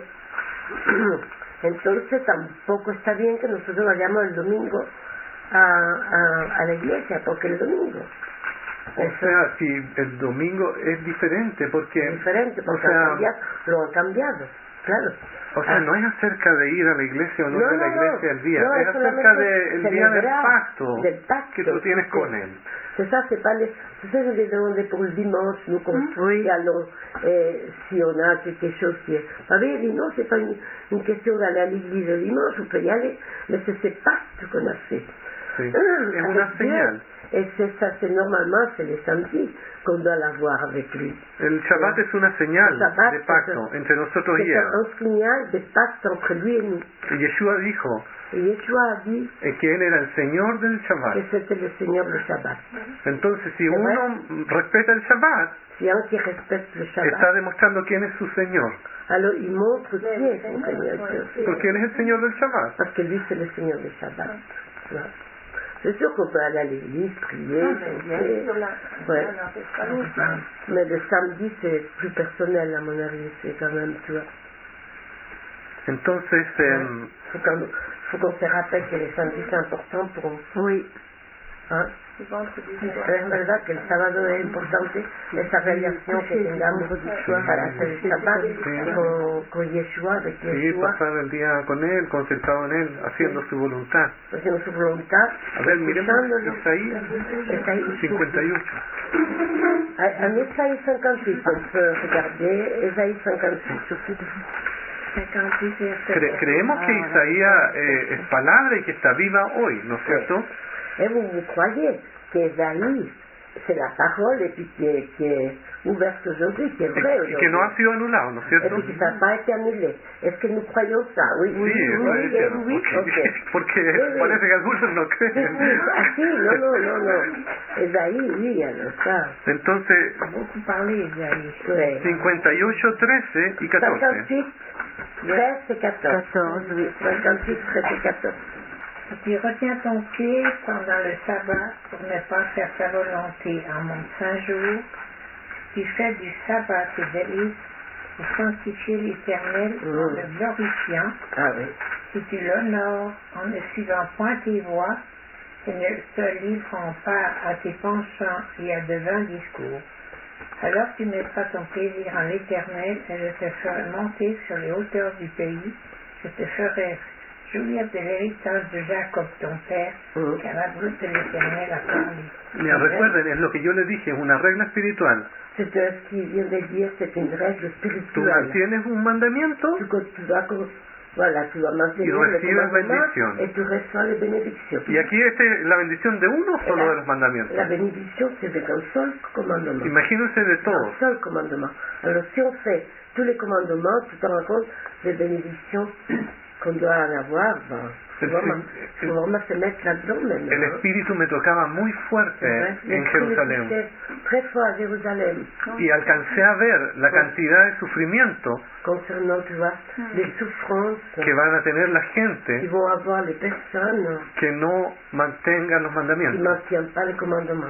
entonces tampoco está bien que nosotros vayamos el domingo a, a, a la iglesia, porque el domingo o sea, si el domingo es diferente, es porque, diferente, o porque han sea, cambiado, lo han cambiado, claro. o sea, Ah, no es acerca de ir a la iglesia o no, No, ir a la no, no. iglesia el día, No, es es acerca solamente del día del celebrar, pacto, del pacto, que tú tienes con sí. Él. C'est ça, c'est pas les... Tu sais, je les demandais pour le dimanche, nous, comme Oui. qui allons, eh, si on a quelque chose qui est... Vous savez, il dit non, c'est pas une, une question d'aller à l'église le dimanche, on peut y aller, mais c'est ces pactes qu'on a fait. Sí. Avec Es una Dieu. señal. Et c'est ça, c'est normalement, c'est les samedis qu'on doit l'avoir avec lui. El Shabbat es una señal El Shabbat de pacto es- entre nosotros y C'est Él. un, un signal de pacte entre lui et nous. Y Yeshua dijo, Et Yeshua a dit que Él era el Señor del Shabbat. que c'était le Seigneur du Shabbat. Entonces, si uno respeta el Shabbat, Si un qui respecte le Shabbat, está demostrando quién es su Señor. alors il montre qui est son Seigneur. Porque Él es el Señor del Shabbat. Parce que lui, c'est le Seigneur du Shabbat. Voilà. C'est sûr qu'on peut aller à l'église, prier, chanter. Ouais. Mais le samedi, c'est plus personnel, à mon avis. C'est quand même, tu vois. Entonces, eh, Faut qu'on, faut qu'on se rappelle que le samedi, c'est important pour nous. Oui. ¿Ah? Es verdad que el sábado es importante, esa relación que tengamos para hacer el Shabbat con, con Yeshua, de que sí, Yeshua, pasar el día con Él, concentrado en Él, haciendo su voluntad. haciendo su voluntad, A ver, miremos escuchándolo. Isaías Esaïe cincuenta y ocho. En Esaïe cinquante-huit, on peut regarder Esaïe cinquante-huit. cinquante-huit, verset Cre- creemos que Isaías eh, es palabra y que está viva hoy, ¿no es cierto? Et vous, vous croyez qu'Esaïe, c'est la parole et puis qui est, qui est ouverte aujourd'hui, qui est vraie Y que no aujourd'hui. ha sido anulado, ¿no es Et cierto? puis que ça n'a pas été annulé. Est-ce que nous croyons ça? Oui, oui, Sí, oui, eso oui, es oui, cierto, oui, porque, ok. porque Oui, oui. parece que algunos no Sí, sí, creen. ah, sí, non, non, non, non. Esaïe, oui, alors ça. Entonces, beaucoup parlé, Isaïe. Ouais. cincuenta y ocho, trece y catorce. cinquante-huit, treize et quatorze. quatorze, oui. cinquante-huit, treize et quatorze. Tu retiens ton pied pendant le sabbat pour ne pas faire ta volonté en mon saint jour. Tu fais du sabbat tes délices pour sanctifier l'Éternel en le glorifiant. Ah oui. Si tu l'honores en ne suivant point tes voies et ne te livrant pas à tes penchants et à de vains discours. Alors tu mettras ton plaisir en l'Éternel et je te ferai monter sur les hauteurs du pays. Je te ferai jouir de l'héritage de Jacob ton père, Mm. car la bouche de l'Éternel a parlé. Mira, recuerden, es lo que yo les dije, es una regla espiritual. C'est euh, ce qu'il vient de dire, c'est une règle Tú spirituelle. mantienes un mandamiento Tu, tu dois, con- voilà, tu dois maintenir Y le recibes commandement bendición. et tu reçois les bénédictions. y aquí este es la bendición de uno o Et solo la- de los mandamientos. La bénédiction, c'est de un seul commandement. Imagínense de Un todos. seul commandement. Alors si on fait tous les commandements, tu te rends compte des bénédictions qu'on doit en avoir, ben, faut El- vraiment, el- faut vraiment se mettre là-dedans même. El hein. espíritu me tocaba muy fuerte C'est vrai. en L'esprit me Jerusalén touchait très fort à Jérusalem y alcancé a ver la cantidad de sufrimiento concernant, tu vois, les souffrances que van a tener la qui gente vont avoir les personnes que no mantengan los qui ne mandamientos. maintiennent pas les commandements.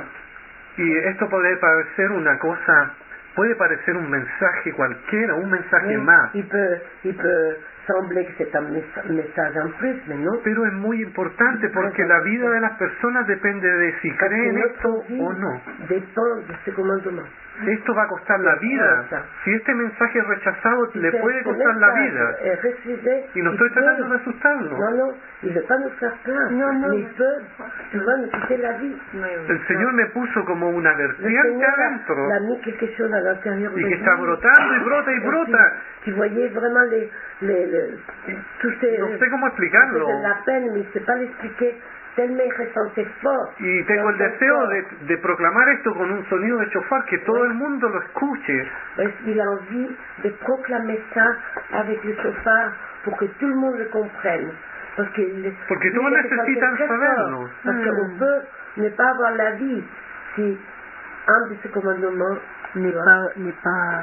Y esto puede parecer una cosa, puede parecer un mensaje cualquiera, un mensaje Oui, más, il peut, il peut sembler que c'est un mes- message en plus, mais non. pero es muy importante porque la vida de las personas depende de si Parce que creen esto notre vie o no. dépend de ce commandement. Esto va a costar la vida. Si este mensaje es rechazado, le puede costar la vida. est refusé, Y no il estoy peut- tratando de asustarlo. Non, non, il ne veut pas nous faire peur, Non, non. mais il peut, tu vois, nous quitter la vie. El Señor me puso como una Le vertiente Seigneur a, adentro a mis quelque chose à l'intérieur de y que lui. está brotando y brota y Et brota. Tu, tu voyais vraiment les, les, les- tous ces, No sé cómo ça explicarlo. faisait de la peine, mais il ne sait pas l'expliquer, tellement il ressentait fort. Y tengo el Dans son deseo corps. de, de proclamar esto con un sonido de chofar, que todo el mundo lo escuche. Parce qu'il a envie de proclamer ça avec le chauffard pour que tout le monde le comprenne. Parce que il- Porque il todos le ressentait necesitan très fort. saberlo. Parce qu'on peut ne pas avoir la vie si un de ces commandements N'est pas, n'est pas,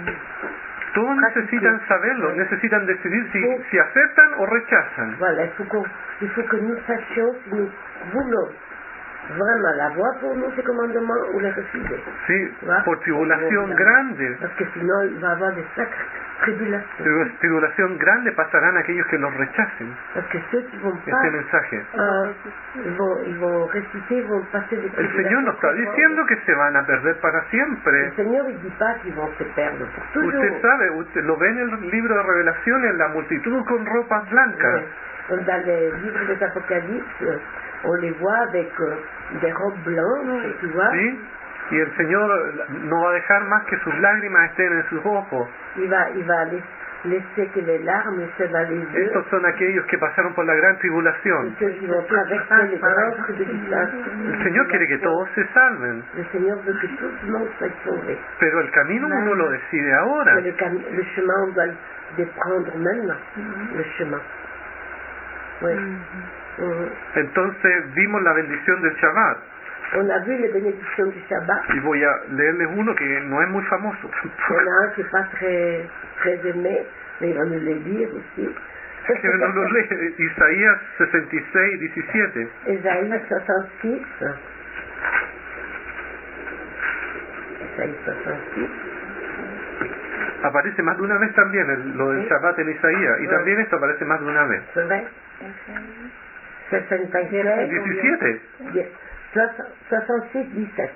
Todos necesitan saberlo, necesitan decidir si, si aceptan o rechazan. Voilà, il faut, qu'on, il faut que nous sachions si nous voulons vraiment l'avoir pour nous, ces commandements, ou les refuser. Sí, por tribulación grande. Parce que sinon, il va y avoir des sacres tribulations. Tribu- Tribulación grande pasarán aquellos que los rechacen Parce que ceux qui vont pas, este mensaje. euh, ils, vont, ils vont réciter, ils vont passer des El tribulations. Señor no está très fortes. diciendo que se van a perder para Le siempre. Seigneur, il ne dit pas qu'ils vont se perdre pour toujours. Usted sabe, usted lo ve en el libro de Revelaciones, la multitud con ropas blancas. Ouais. Dans les livres des Apocalypses, on les voit avec euh, des robes blanches, tu vois. ¿Sí? Y el Señor no va a dejar más que sus lágrimas estén en sus ojos. Il va, il va lais- laisser que les larmes se dans les yeux. Estos son aquellos que pasaron por la gran tribulación. Ceux qui vont traverser les grandes tribulations. El Señor quiere que todos se salven, Le Seigneur veut que tout le monde soit sauvé. pero el camino uno lo decide ahora. Mais le, cam- le chemin, on doit le prendre maintenant. Le chemin. Oui. Mhm. Entonces vimos la bendición del Shabbat. On a vu les bénédictions du Shabbat. Y voy a leerles uno que no es muy famoso. Il y en a un qui n'est pas très, très aimé, mais il va nous le lire aussi. Que no lo lee. Isaías sesenta y seis, diecisiete. Ésaïe soixante-six. Ésaïe soixante-six. Aparece más de una vez también el- lo del Sí. Shabbat en Isaías. Y Sí. también esto aparece más de una vez. C'est vrai? soixante-seize. diecisiete. soixante-six, dix-sept.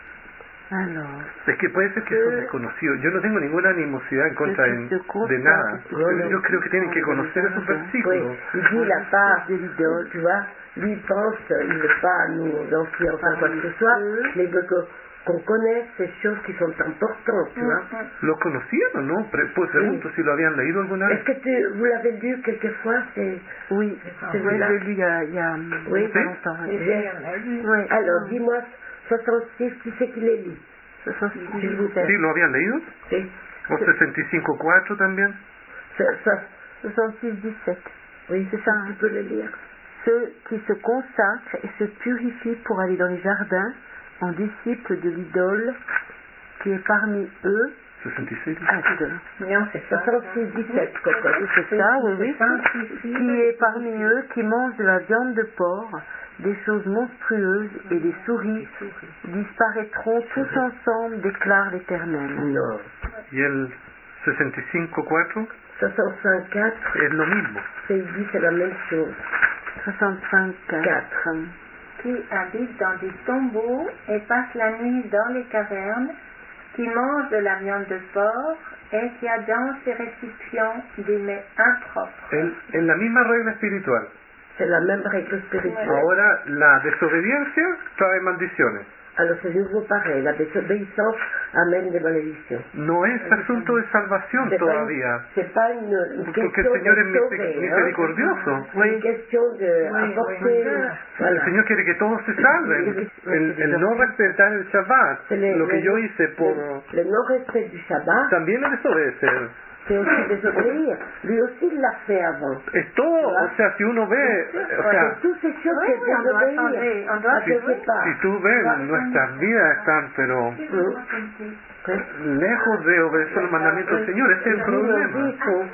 Alors, Es que puede ser que son desconocidos. Yo no tengo ninguna animosidad en contra de, de nada. Yo, yo creo que tienen que conocer esos Oui, versículos. il dit il n'a pas de l'idole, tu vois. Lui il pense, il ne veut pas nous influencer en quoi que ce soit, mais il veut que- qu'on connaisse ces choses qui sont importantes, tu vois. ¿Lo conocían o no? Pre- pues pregunto si lo habían leído alguna Est-ce vez. que tu, vous l'avez lu quelquefois, c'est... oui, c'est vrai, celui-là. je l'ai lu il y a, il y a, Oui. il y a pas longtemps. Et Oui. puis, on a vu. Oui. Alors, dis-moi, soixante-six, qui c'est qui les lit? soixante-six, S'il vous plaît. ¿Sí lo habían leído? Sí. ¿O sesenta y cinco cuatro también? So- so- soixante-six, dix-sept. oui, C'est ça, tu hein. peux le lire. Ceux qui se consacrent et se purifient pour aller dans les jardins en disciples de l'idole qui est parmi eux. sesenta y seis. Ah, pardon. Non, c'est pas ça. soixante-six, dix-sept, Coco. C'est ça, oui, oui. soixante-six, Qui est parmi eux qui mangent de la viande de porc, des choses monstrueuses et des souris disparaîtront tous ensemble, déclare l'Éternel. Non. Y el sesenta y cinco cuatro soixante-cinq, quatre, es lo mismo. c'est il dit c'est la même chose. soixante-cinq, quatre. Qui habite dans des tombeaux et passe la nuit dans les cavernes, qui mange de la viande de porc et qui a dans ses récipients des mets impropres. En, en la misma regla espiritual. C'est la même règle spirituelle. Ahora, la desobediencia trae maldiciones. Alors c'est nouveau pareil, la désobéissance amène des malédictions. No es asunto de salvación C'est pas, une- todavía. c'est pas une, une Porque el question Señor es de mis- sauver, hein. misericordioso. C'est une question de Oui, apporter, oui, El voilà. Señor quiere que todos se salven. El, el no respetar el Shabbat, C'est le, lo que le- yo hice por... le, le non-respect du Shabbat, También es desobedecer. c'est aussi désobéir. Lui aussi il l'a fait avant. Es todo, o sea, si uno ve, o C'est sea, toutes ces choses Oui, c'est on doit désobéir. changer, on doit À quelque part. si tú ves, nuestras vidas están, pero lejos de obedecer los mandamientos del Señor, ese es el problema.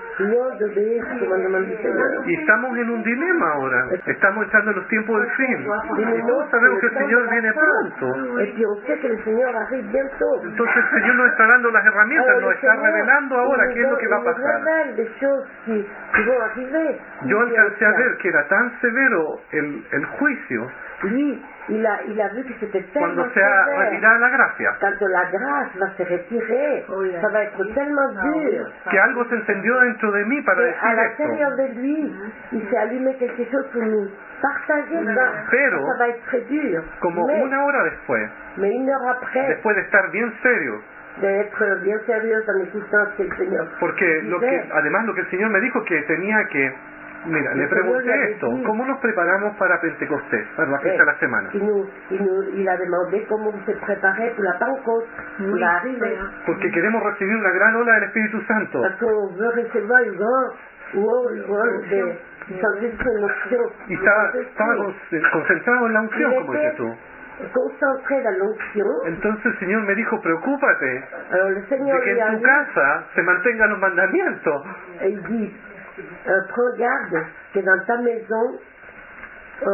No d'obéir au commandement du Seigneur. Y estamos en un dilema ahora. Estamos entrando en los tiempos del fin. Y todos sabemos que el Señor viene pronto. Et puis on sait que le Seigneur arrive bientôt. Entonces el Señor nos está dando las herramientas, Alors, nos le está Seigneur, revelando ahora il qué es lo que va a nous pasar. révèle des choses qui, qui vont arriver. Yo Qui alcancé a est ver que era tan severo el, el juicio Lui, il a, il a vu que c'était tellement cuando sea sévère. retirada la gracia, Quand la grâce va se retirer, Oui, ça va être tellement dur. que algo se encendió dentro de mí para Et à decir esto. l'intérieur de lui, il s'est allumé quelque chose pour nous partager ça. Pero, Ça va être très dur. Como mais, una hora después, mais une heure après, después de estar bien serio, d'être bien sérieuse en écoutant ce que le Seigneur porque lo que, disait, además lo que el Señor me dijo que tenía que, mira, le pregunté esto, ¿cómo nos preparamos para Pentecostés, para la fiesta de la semana? il, nous, il, nous, il a demandé comment vous êtes préparé pour la Pentecôte, pour la arrivée. Porque queremos recibir una gran ola del Espíritu Santo. Parce qu'on veut recevoir une grande rôle, rôle de sentir son onction. Y estaba, estaba con- concentrado en la unción, como dices tú. Concentré dans l'onction. Entonces el Señor me dijo, preocúpate Alors le Seigneur de que lui a en tu dit, casa se mantengan los mandamientos. et il dit, euh, prends garde que dans ta maison, euh,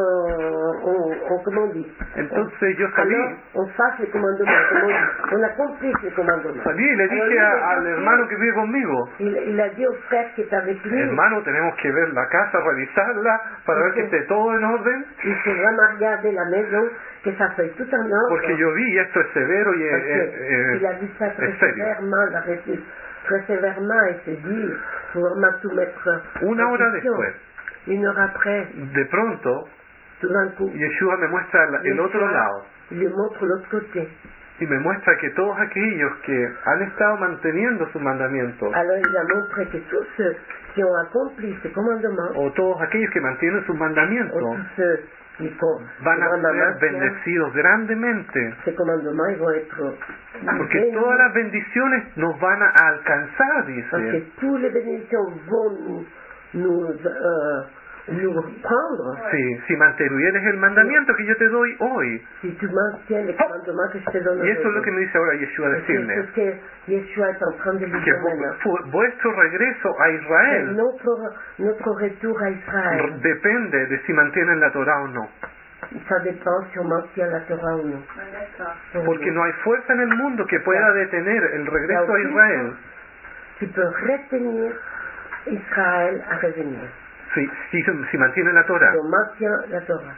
on, on, comment on dit, Entonces yo alors salí, on fasse les commandements, comment on dit, on accomplisse les commandements. salí y le dije a- al hermano que vive conmigo, Il, il a dit au frère qui est avec lui, hermano, tenemos que ver la casa, revisarla, para ver que esté todo en orden, il faut vraiment regarder la maison, que ça soit tout en ordre. porque yo vi, y esto es severo y Parce es, es- qu'il a vu ça très es serio. sévèrement, il a reçu très sévèrement et s'est dit, il faut vraiment tout mettre Una en hora question. después, Une heure après, de pronto, tout d'un coup, Yeshua me muestra la- el otro Yeshua lado. lui montre l'autre côté. Y me muestra que todos aquellos que han estado manteniendo sus mandamientos, Alors il a montré que tous ceux qui ont accompli ce commandement, o todos aquellos que mantienen sus ou mandamientos, tous ceux qui con- van a commandements ser tiennent bendecidos grandemente. ces commandements, ils vont être Porque bénis, todas las bendiciones nos van a alcanzar, parce que dice. toutes les bénédictions vont nous, nous, euh, nous prendre. Sí, si mantuvieres el mandamiento que yo te doy hoy. Si tu maintiens les commandements que je te donne Y eso es lo que aujourd'hui. me dice ahora Yeshua Et c'est decirle. ce que Yeshua est en train de lui Que dire maintenant. vu- vuestro regreso a Et Israel Notre, notre retour à Israël, depende de si mantienen la Torah o no. ça dépend si on maintient la Torah ou non. D'accord. Porque no hay fuerza en el mundo que pueda detener el regreso a Israel. Qui peut retenir Israël à revenir. Si, si, si mantienen la Torah. Si on maintient la Torah.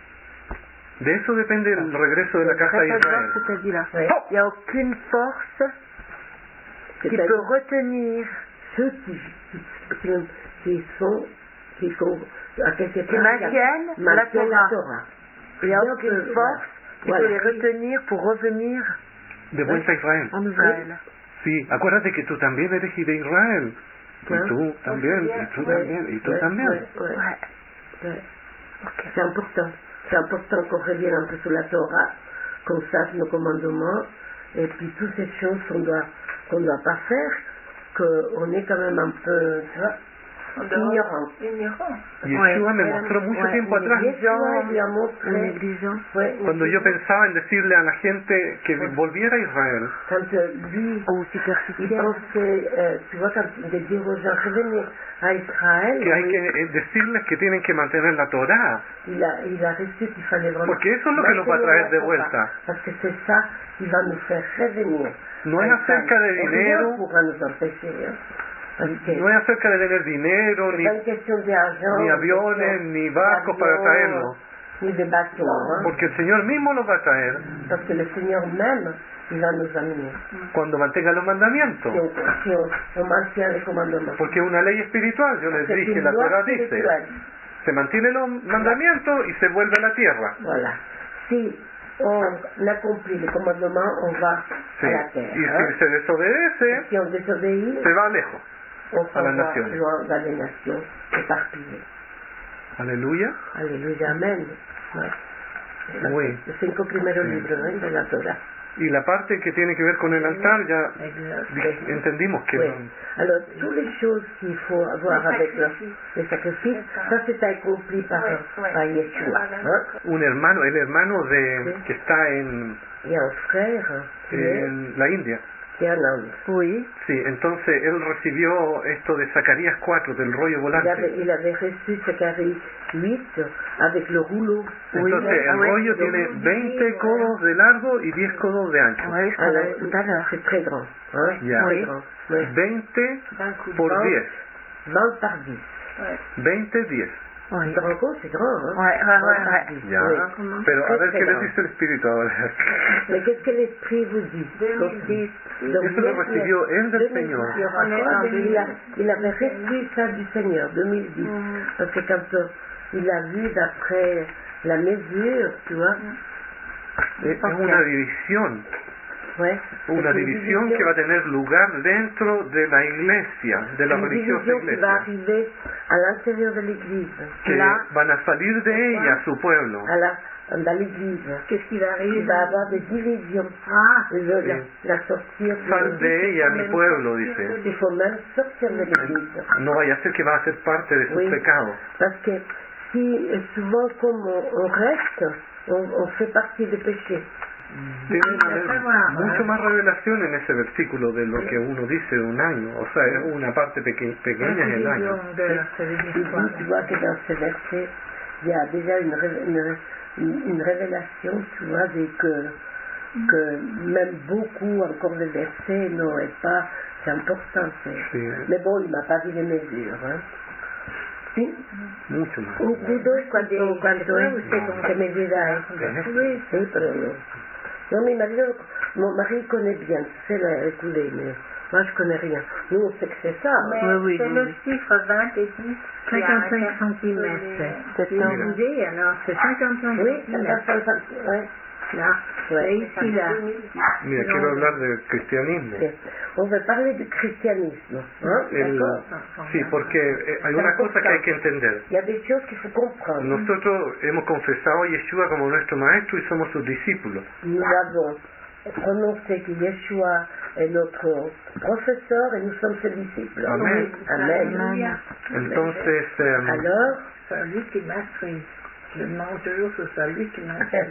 De eso depende el regreso de la casa de Répète voir Israel. ce que tu as dit là. Oui. Il n'y a aucune force qui C'est-à-dire peut retenir, ceux qui, qui, qui sont, qui, con- à quelque qui part, maintiennent la maintiennent Torah. Torah. Il n'y a Donc, aucune euh, force qui voilà. peut les retenir pour revenir De vuelta a Israel. en Israël. Sí, acuérdate que tú también eres de Israel. Y ¿Ah? tú también, y tú Ouais, también, y tú ouais, también. ouais, ouais. Ouais. Ouais. C'est important. C'est important qu'on revienne un peu sur la Torah, qu'on sache nos commandements, et puis toutes ces choses qu'on doit, qu'on doit pas faire, qu'on est quand même un peu, tu vois, ignorant. Ignorant. Yeshua me Ouais, mostró mucho ouais, tiempo on est atrás, Yeshua lui a Ou montré, négligent. ouais, cuando yo pensaba en decirle a la gente que volviera a Israel, quand euh, lui, Ou il superficiel. pensait, euh, tu vois, quand de dire aux gens, revenez à Israël, que hay oui, que eh, decirles que tienen que mantener la Torah, il a, il a reçu qu'il fallait vraiment porque eso es lo que nos va a traer de maintenir la Torah, vuelta. parce que c'est ça qui va nous faire revenir. No es a acerca de Israël. dinero, Rien pourra nous empêcher, hein, parce que no es acerca de tener dinero, c'est ni, pas une question d'argent, ni de aviones, question ni barcos para d'avion, traerlo, ni de bateaux, hein, porque el Señor mismo los va a traer parce que le Seigneur même, il va nous amener. cuando mantenga los mandamientos, Si on, si on, on maintient les commandements. porque es una ley espiritual, yo les C'est dije, une la loi Torah dice, spirituelle. se mantiene los mandamientos y se vuelve a la tierra. Voilà. Si on accomplit les commandements, on va Sí. à la terre. Y hein. si se desobedece, Si on désobéit, se va lejos. on à la s'en va nation. loin dans les nations éparpillées. Aleluya. Alléluia, Amen. Ouais. Oui. Los cinco primeros Sí. libros ¿eh? de la Torah. Y la parte que tiene que ver con el altar, ya di- entendimos que Oui. Alors, toutes les choses qu'il faut avoir avec le, les sacrifices, ça c'est accompli par, Oui, oui. par Yeshua. Hein? un hermano, el hermano de Sí. que está en, Il y a un frère qui est, en la India. qui est en Inde. Oui. Sí, entonces él recibió esto de Zacarías cuatro, del rollo Il avait, volante. il avait reçu Zacharie huit avec le rouleau. Entonces ah el ouais. rollo tiene veinte codos de largo y diez codos de ancho. Oui, je Alors, parlais tout à l'heure. c'est très grand. Hein? Ya. Très Oui. grand. Oui. veinte D'un coup de por vingt. diez. vingt par dix. Ouais. veinte, diez. Oui. Tu te rends compte, c'est grand, hein? Ouais, ouais, vingt ouais, par ouais. dix. Ya. Oui. Pero a Très, ver très qué les grand. dice el Espíritu ahora. Mais qu'est-ce que l'Esprit vous dit? deux mille dix. Donc, Eso lo recibió él del Señor. Il, il, a, il avait reçu ça du Seigneur, deux mille dix. Mm. Parce que quand euh, il a vu d'après la mesure, tu vois, Es una división, ouais, una c'est une división que va a tener lugar dentro de la iglesia, de la une religiosa division qui va iglesia, arriver à l'intérieur de l'Église, que là, van a salir de ella su pueblo. à la, dans l'Église. Qu'est-ce qui va Il arriver? va y avoir des divisions. Ah, Il veut la, Sí. la sortir de Sal de l'Église. ella mi pueblo, dice. Il faut même sortir de l'Église. No vaya a ser que va a ser parte de sus Oui. pecados. Parce que si souvent comme on, on reste, on, on fait partie des péchés. Debe haber mucho más revelación en ese versículo de lo que uno dice de un año. O sea, es una parte peque- pequeña en el año. de ça veut Tu dire quoi? dis, tu vois que dans ce verset, il y a déjà une, ré- une, une- une révélation, tu vois, de que, que même beaucoup encore de versets n'auraient pas, c'est important. c'est- Sí, Mais bon, il m'a pas dit les mesures. Hein. Sí, mucho más. un kudo cuánto, cuánto es, qué medida es. Sí. Sí, pero no. Non, mais ma vie, mon mari connaît bien, tu sais, la la coulée, mais moi je connais rien. Nous, on sait que c'est ça. Mais Oui, oui, c'est oui, le oui. chiffre vingt et dix. qui a cinquante-cinq interpellé. centimètres. C'est C'est ça. une idée, alors c'est cinquante-cinq Oui, ça centimètres. va, ça va, ouais. Là, Ouais. et ici, là. Mira, quiero hablar del cristianismo. Ok. On va parler du christianisme. Hein, El- d'accord? sí, porque eh, hay una cosa que hay que entender. Il y a des choses qu'il faut comprendre. Nosotros hemos confesado a Yeshua como nuestro maestro y somos sus discípulos. Nous avons prononcé que Yeshua est notre professeur et nous sommes ses disciples. Amen. Amen. Alléluia. Entonces, eh, Alors, celui qui m'instruise. Je demande toujours sur celui qui m'instruise.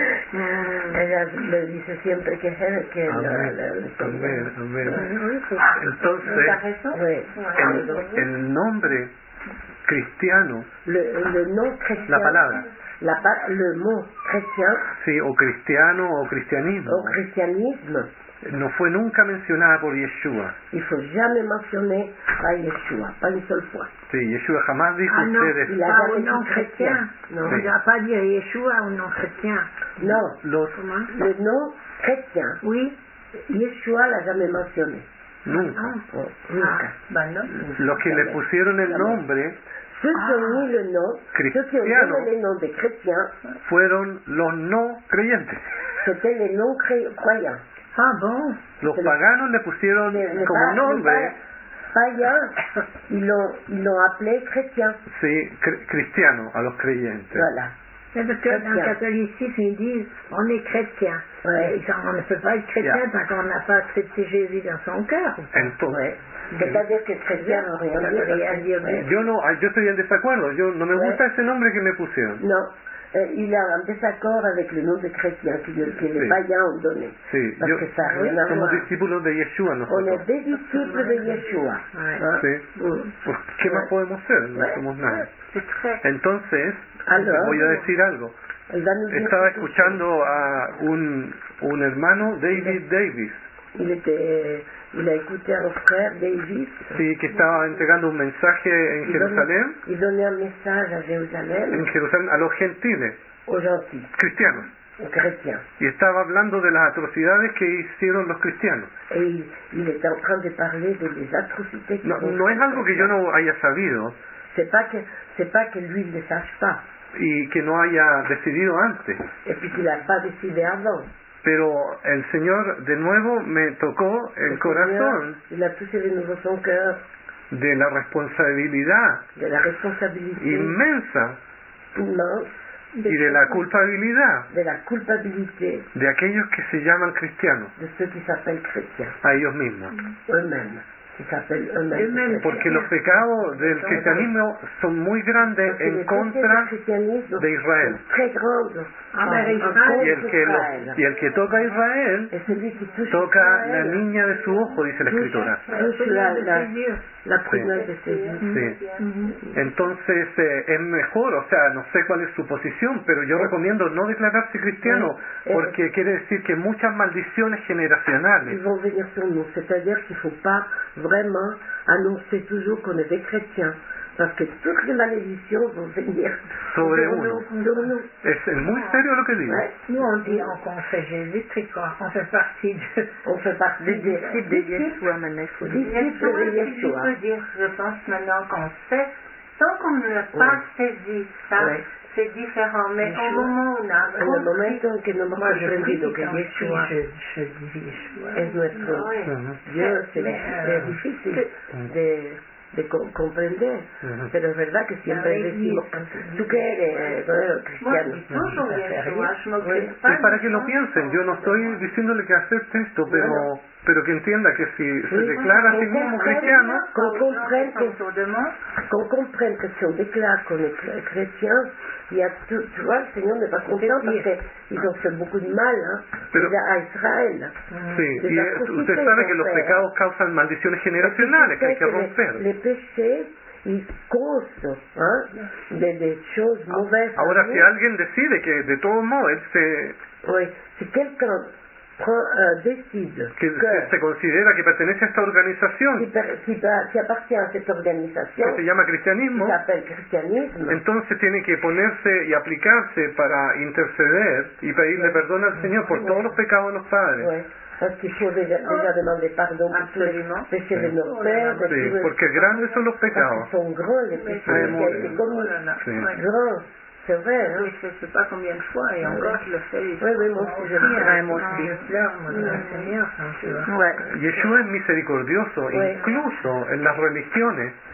Ella le dice siempre que es él que la, Amén, la, la amén, amén. Oui, c'est Entonces, ¿T'as raison? Oui. el, el nombre cristiano, Le, le nom chrétien, la palabra, la pa- le mot chrétien sí, o cristiano o cristianismo, au christianisme, no fue nunca mencionada por Yeshua. il faut jamais mentionner par Yeshua, pas une seule fois. Sí, Yeshua jamás dijo Ah non, ustedes, il a pas au jamais nom dit chrétien. chrétien. Non. On ne doit pas dire Yeshua au nom chrétien. Non, los, Comment? le nom chrétien, Oui. Yeshua l'a jamais mentionné. nunca. Oh, Ah, nunca. Bah non. Los que le pusieron el nombre Ceux qui ont mis le nom, ceux qui ont Cristiano. donné les noms des chrétiens, fueron los no creyentes. c'était les non-croyants. ah bon? Los paganos le pusieron Les, les como pa- les nombre, pa- païens, ils l'ont, ils l'ont appelé chrétien. sí, cr- cristiano a los creyentes. Voilà. C'est parce que dans le Chrétien. catholicisme, ils disent on est chrétien. Ouais. Et ça, on ne peut pas être chrétien Yeah. tant qu'on n'a pas accepté Jésus dans son cœur. Entonces, Ouais. C'est-à-dire que chrétien n'a rien Ça dit. veut rien dire. Ouais. yo no, yo estoy en desacuerdo, yo no me Ouais. gusta ese nombre que me pusieron. Non, euh, il est en désaccord avec le nom de chrétien que, que les Sí. païens ont donné. Sí, Parce yo, que ça n'a rien à somos voir. discípulos de Yeshua On est nosotros. des disciples de Yeshua. Ouais. Hein? Sí. Mm. Pues, ¿qué más podemos ser? No Ouais. somos nada. C'est très. Entonces, Alors, voy a decir algo. elle va nous dire Estaba quelque chose. escuchando a un, un hermano, David Davis, Il, était, il a écouté un frère, David. sí, que estaba entregando un mensaje en Il Jerusalén, donnait, il donnait un message à en Jérusalem Jerusalén a los gentiles, aux gentils, cristianos, aux chrétiens. y estaba hablando de las atrocidades que hicieron los cristianos. Et il, il était en train de parler de les atrocités qu'ils No, ont no es faites. algo que yo no haya sabido C'est pas que c'est pas que lui ne le sache pas, y que no haya decidido antes, et puis qu'il n'a pas décidé avant. pero el Señor de nuevo me tocó el Le corazón Seigneur, il a touché de nouveau son cœur de la responsabilidad de la responsabilité inmensa immense, y de la culpabilidad de la culpabilité de aquellos que se llaman cristianos, de ceux qui s'appellent chrétiens, a ellos mismos. eux-mêmes, qui s'appellent eux-mêmes. Eux-mêmes. chrétiens. Porque los pecados del cristianismo son muy grandes Parce que les en péchés contra du christianisme de Israel. sont très grandes Ah, en- ben, en Israël. contre Y el, que lo- Israël. y el que toca a Israel Et celui qui touche toca la Israël niña de su ojo, dice la escritura. touche la, la, Dieu. la prunelle de ses yeux. Sí. Entonces eh, es mejor, o sea, no sé cuál es su posición, pero yo recomiendo no declararse cristiano porque quiere decir que muchas maldiciones Ils generacionales vont venir sur nous, c'est-à-dire qu'il ne faut pas vraiment annoncer toujours qu'on est des chrétiens, parce que toutes les malédictions vont venir Sobre sur uno. nous, sur nous. es muy serio lo que digo. Ouais. Nous, on dit on confesse Jésus-Christ, quoi. On fait partie de... On fait partie des disciples de Yeshua maintenant, il faut dire. disciples de Je Yeshua. peux dire, je pense maintenant qu'on sait, tant qu'on n'a pas saisi ça, Ouais. c'est différent. Mais Yeshua. au moment où on a En el compris, momento en que no hemos Moi, je prie comprendido que quand Yeshua je, je dis Yeshua. es nuestro ouais. Ujú, Dios, c'est Mais, c'est euh, difícil de, de co- comprender, ujú. pero es verdad que siempre La decimos, Iglesia. tú que eres bueno, moi cristiano, je dis toujours ça fait Yeshua, rien. je m'occupe Oui. pas Y para de que lo ça. piensen, yo no estoy diciéndole que acepte esto, pero, Bueno. pero que entienda que si se Sí, declara a sí sí, mismo sí, cristiano, qu'on Quand comprenne les gens que sont autour de moi, qu'on comprenne que si on déclare qu'on est chr- chrétien, il y a tout, tu vois, le Seigneur n'est pas content parce qu'ils ont fait beaucoup de mal hein, Pero- déjà à Israël. sí, Des y atrocités usted sabe que qu'on los fait, pecados causan maldiciones generacionales que hay que les, romper. les péchés, ils causent hein, des, des choses mauvaises. à Ahora, nous. si alguien decide que de todos modos él se, Oui, si quelqu'un prend, euh, décide que que se, se considera que pertenece a esta qui, organización per- qui pa- qui appartient à cette organisation, que se llama qui cristianismo, s'appelle christianisme, entonces tiene que ponerse y aplicarse para interceder y pedirle perdón al Señor por todos los pecados de los padres. ouais, parce qu'il faut déjà, déjà demander pardon pour tous les Absolument. péchés de nos pères, de tous Sí, les- porque grandes son los parce pecados. qu'ils sont grands les péchés qui vraiment, ont été commis. oh là là, Sí. ouais. Grands, c'est vrai, hein? Oui, je ne sais pas combien de fois, et encore je le fais. Oui, oui, moi aussi, je le fais. Ouais, moi Quand aussi. je pleure, moi, devant le Seigneur, quand je vois. Ouais. Yeshua es misericordioso, Ouais. incluso en las religiones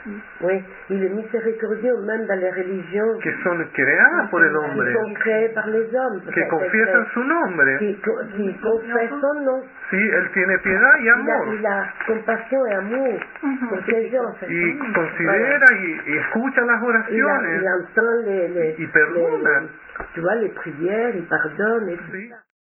Oui, il est miséricordieux même dans les religions que son creadas por el qui hombre, sont créées par les hommes. que confiesan su nombre. Qui, qui confessent son nom. Sí, Él tiene piedad y Il a, amor. il a compassion et amour pour ces gens. Y considera y, y escucha las Il, a, il oraciones entend les, les, y perdona. les- tu vois, les prières, il pardonne et tout Sí. ça.